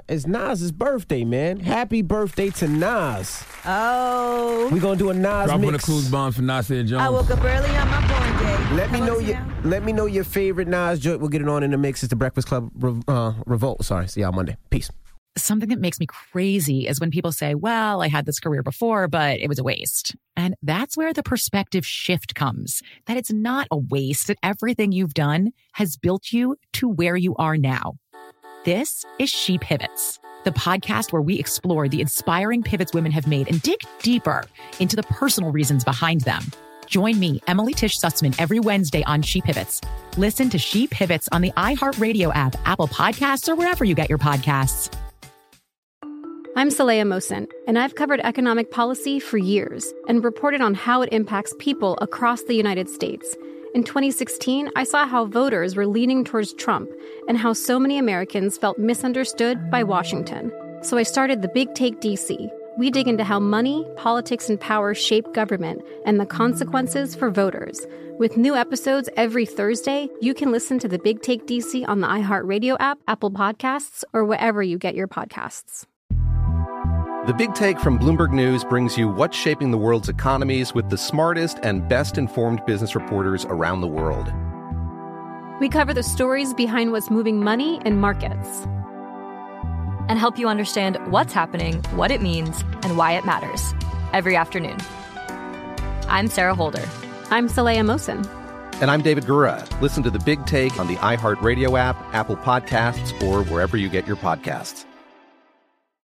it's Nas's birthday, man. Happy birthday to Nas. Oh. We gonna do a Nas Drop mix. on the clues bombs for Nasir Jones. I woke up early on my born day. Let me How know old is he your now? let me know your favorite Nas joint. We'll get it on in the mix. It's the Breakfast Club Re- uh, Revolt. Sorry, see y'all Monday. Peace. Something that makes me crazy is when people say, well, I had this career before, but it was a waste. And that's where the perspective shift comes, that it's not a waste, that everything you've done has built you to where you are now. This is She Pivots, the podcast where we explore the inspiring pivots women have made and dig deeper into the personal reasons behind them. Join me, Emily Tish Sussman, every Wednesday on She Pivots. Listen to She Pivots on the iHeartRadio app, Apple Podcasts, or wherever you get your podcasts. I'm Saleha Mohsin, and I've covered economic policy for years and reported on how it impacts people across the United States. In twenty sixteen, I saw how voters were leaning towards Trump and how so many Americans felt misunderstood by Washington. So I started The Big Take D C. We dig into how money, politics, and power shape government and the consequences for voters. With new episodes every Thursday, you can listen to The Big Take D C on the iHeartRadio app, Apple Podcasts, or wherever you get your podcasts. The Big Take from Bloomberg News brings you what's shaping the world's economies with the smartest and best-informed business reporters around the world. We cover the stories behind what's moving money and markets. And help you understand what's happening, what it means, and why it matters. Every afternoon. I'm Sarah Holder. I'm Saleha Mohsin. And I'm David Gura. Listen to The Big Take on the iHeartRadio app, Apple Podcasts, or wherever you get your podcasts.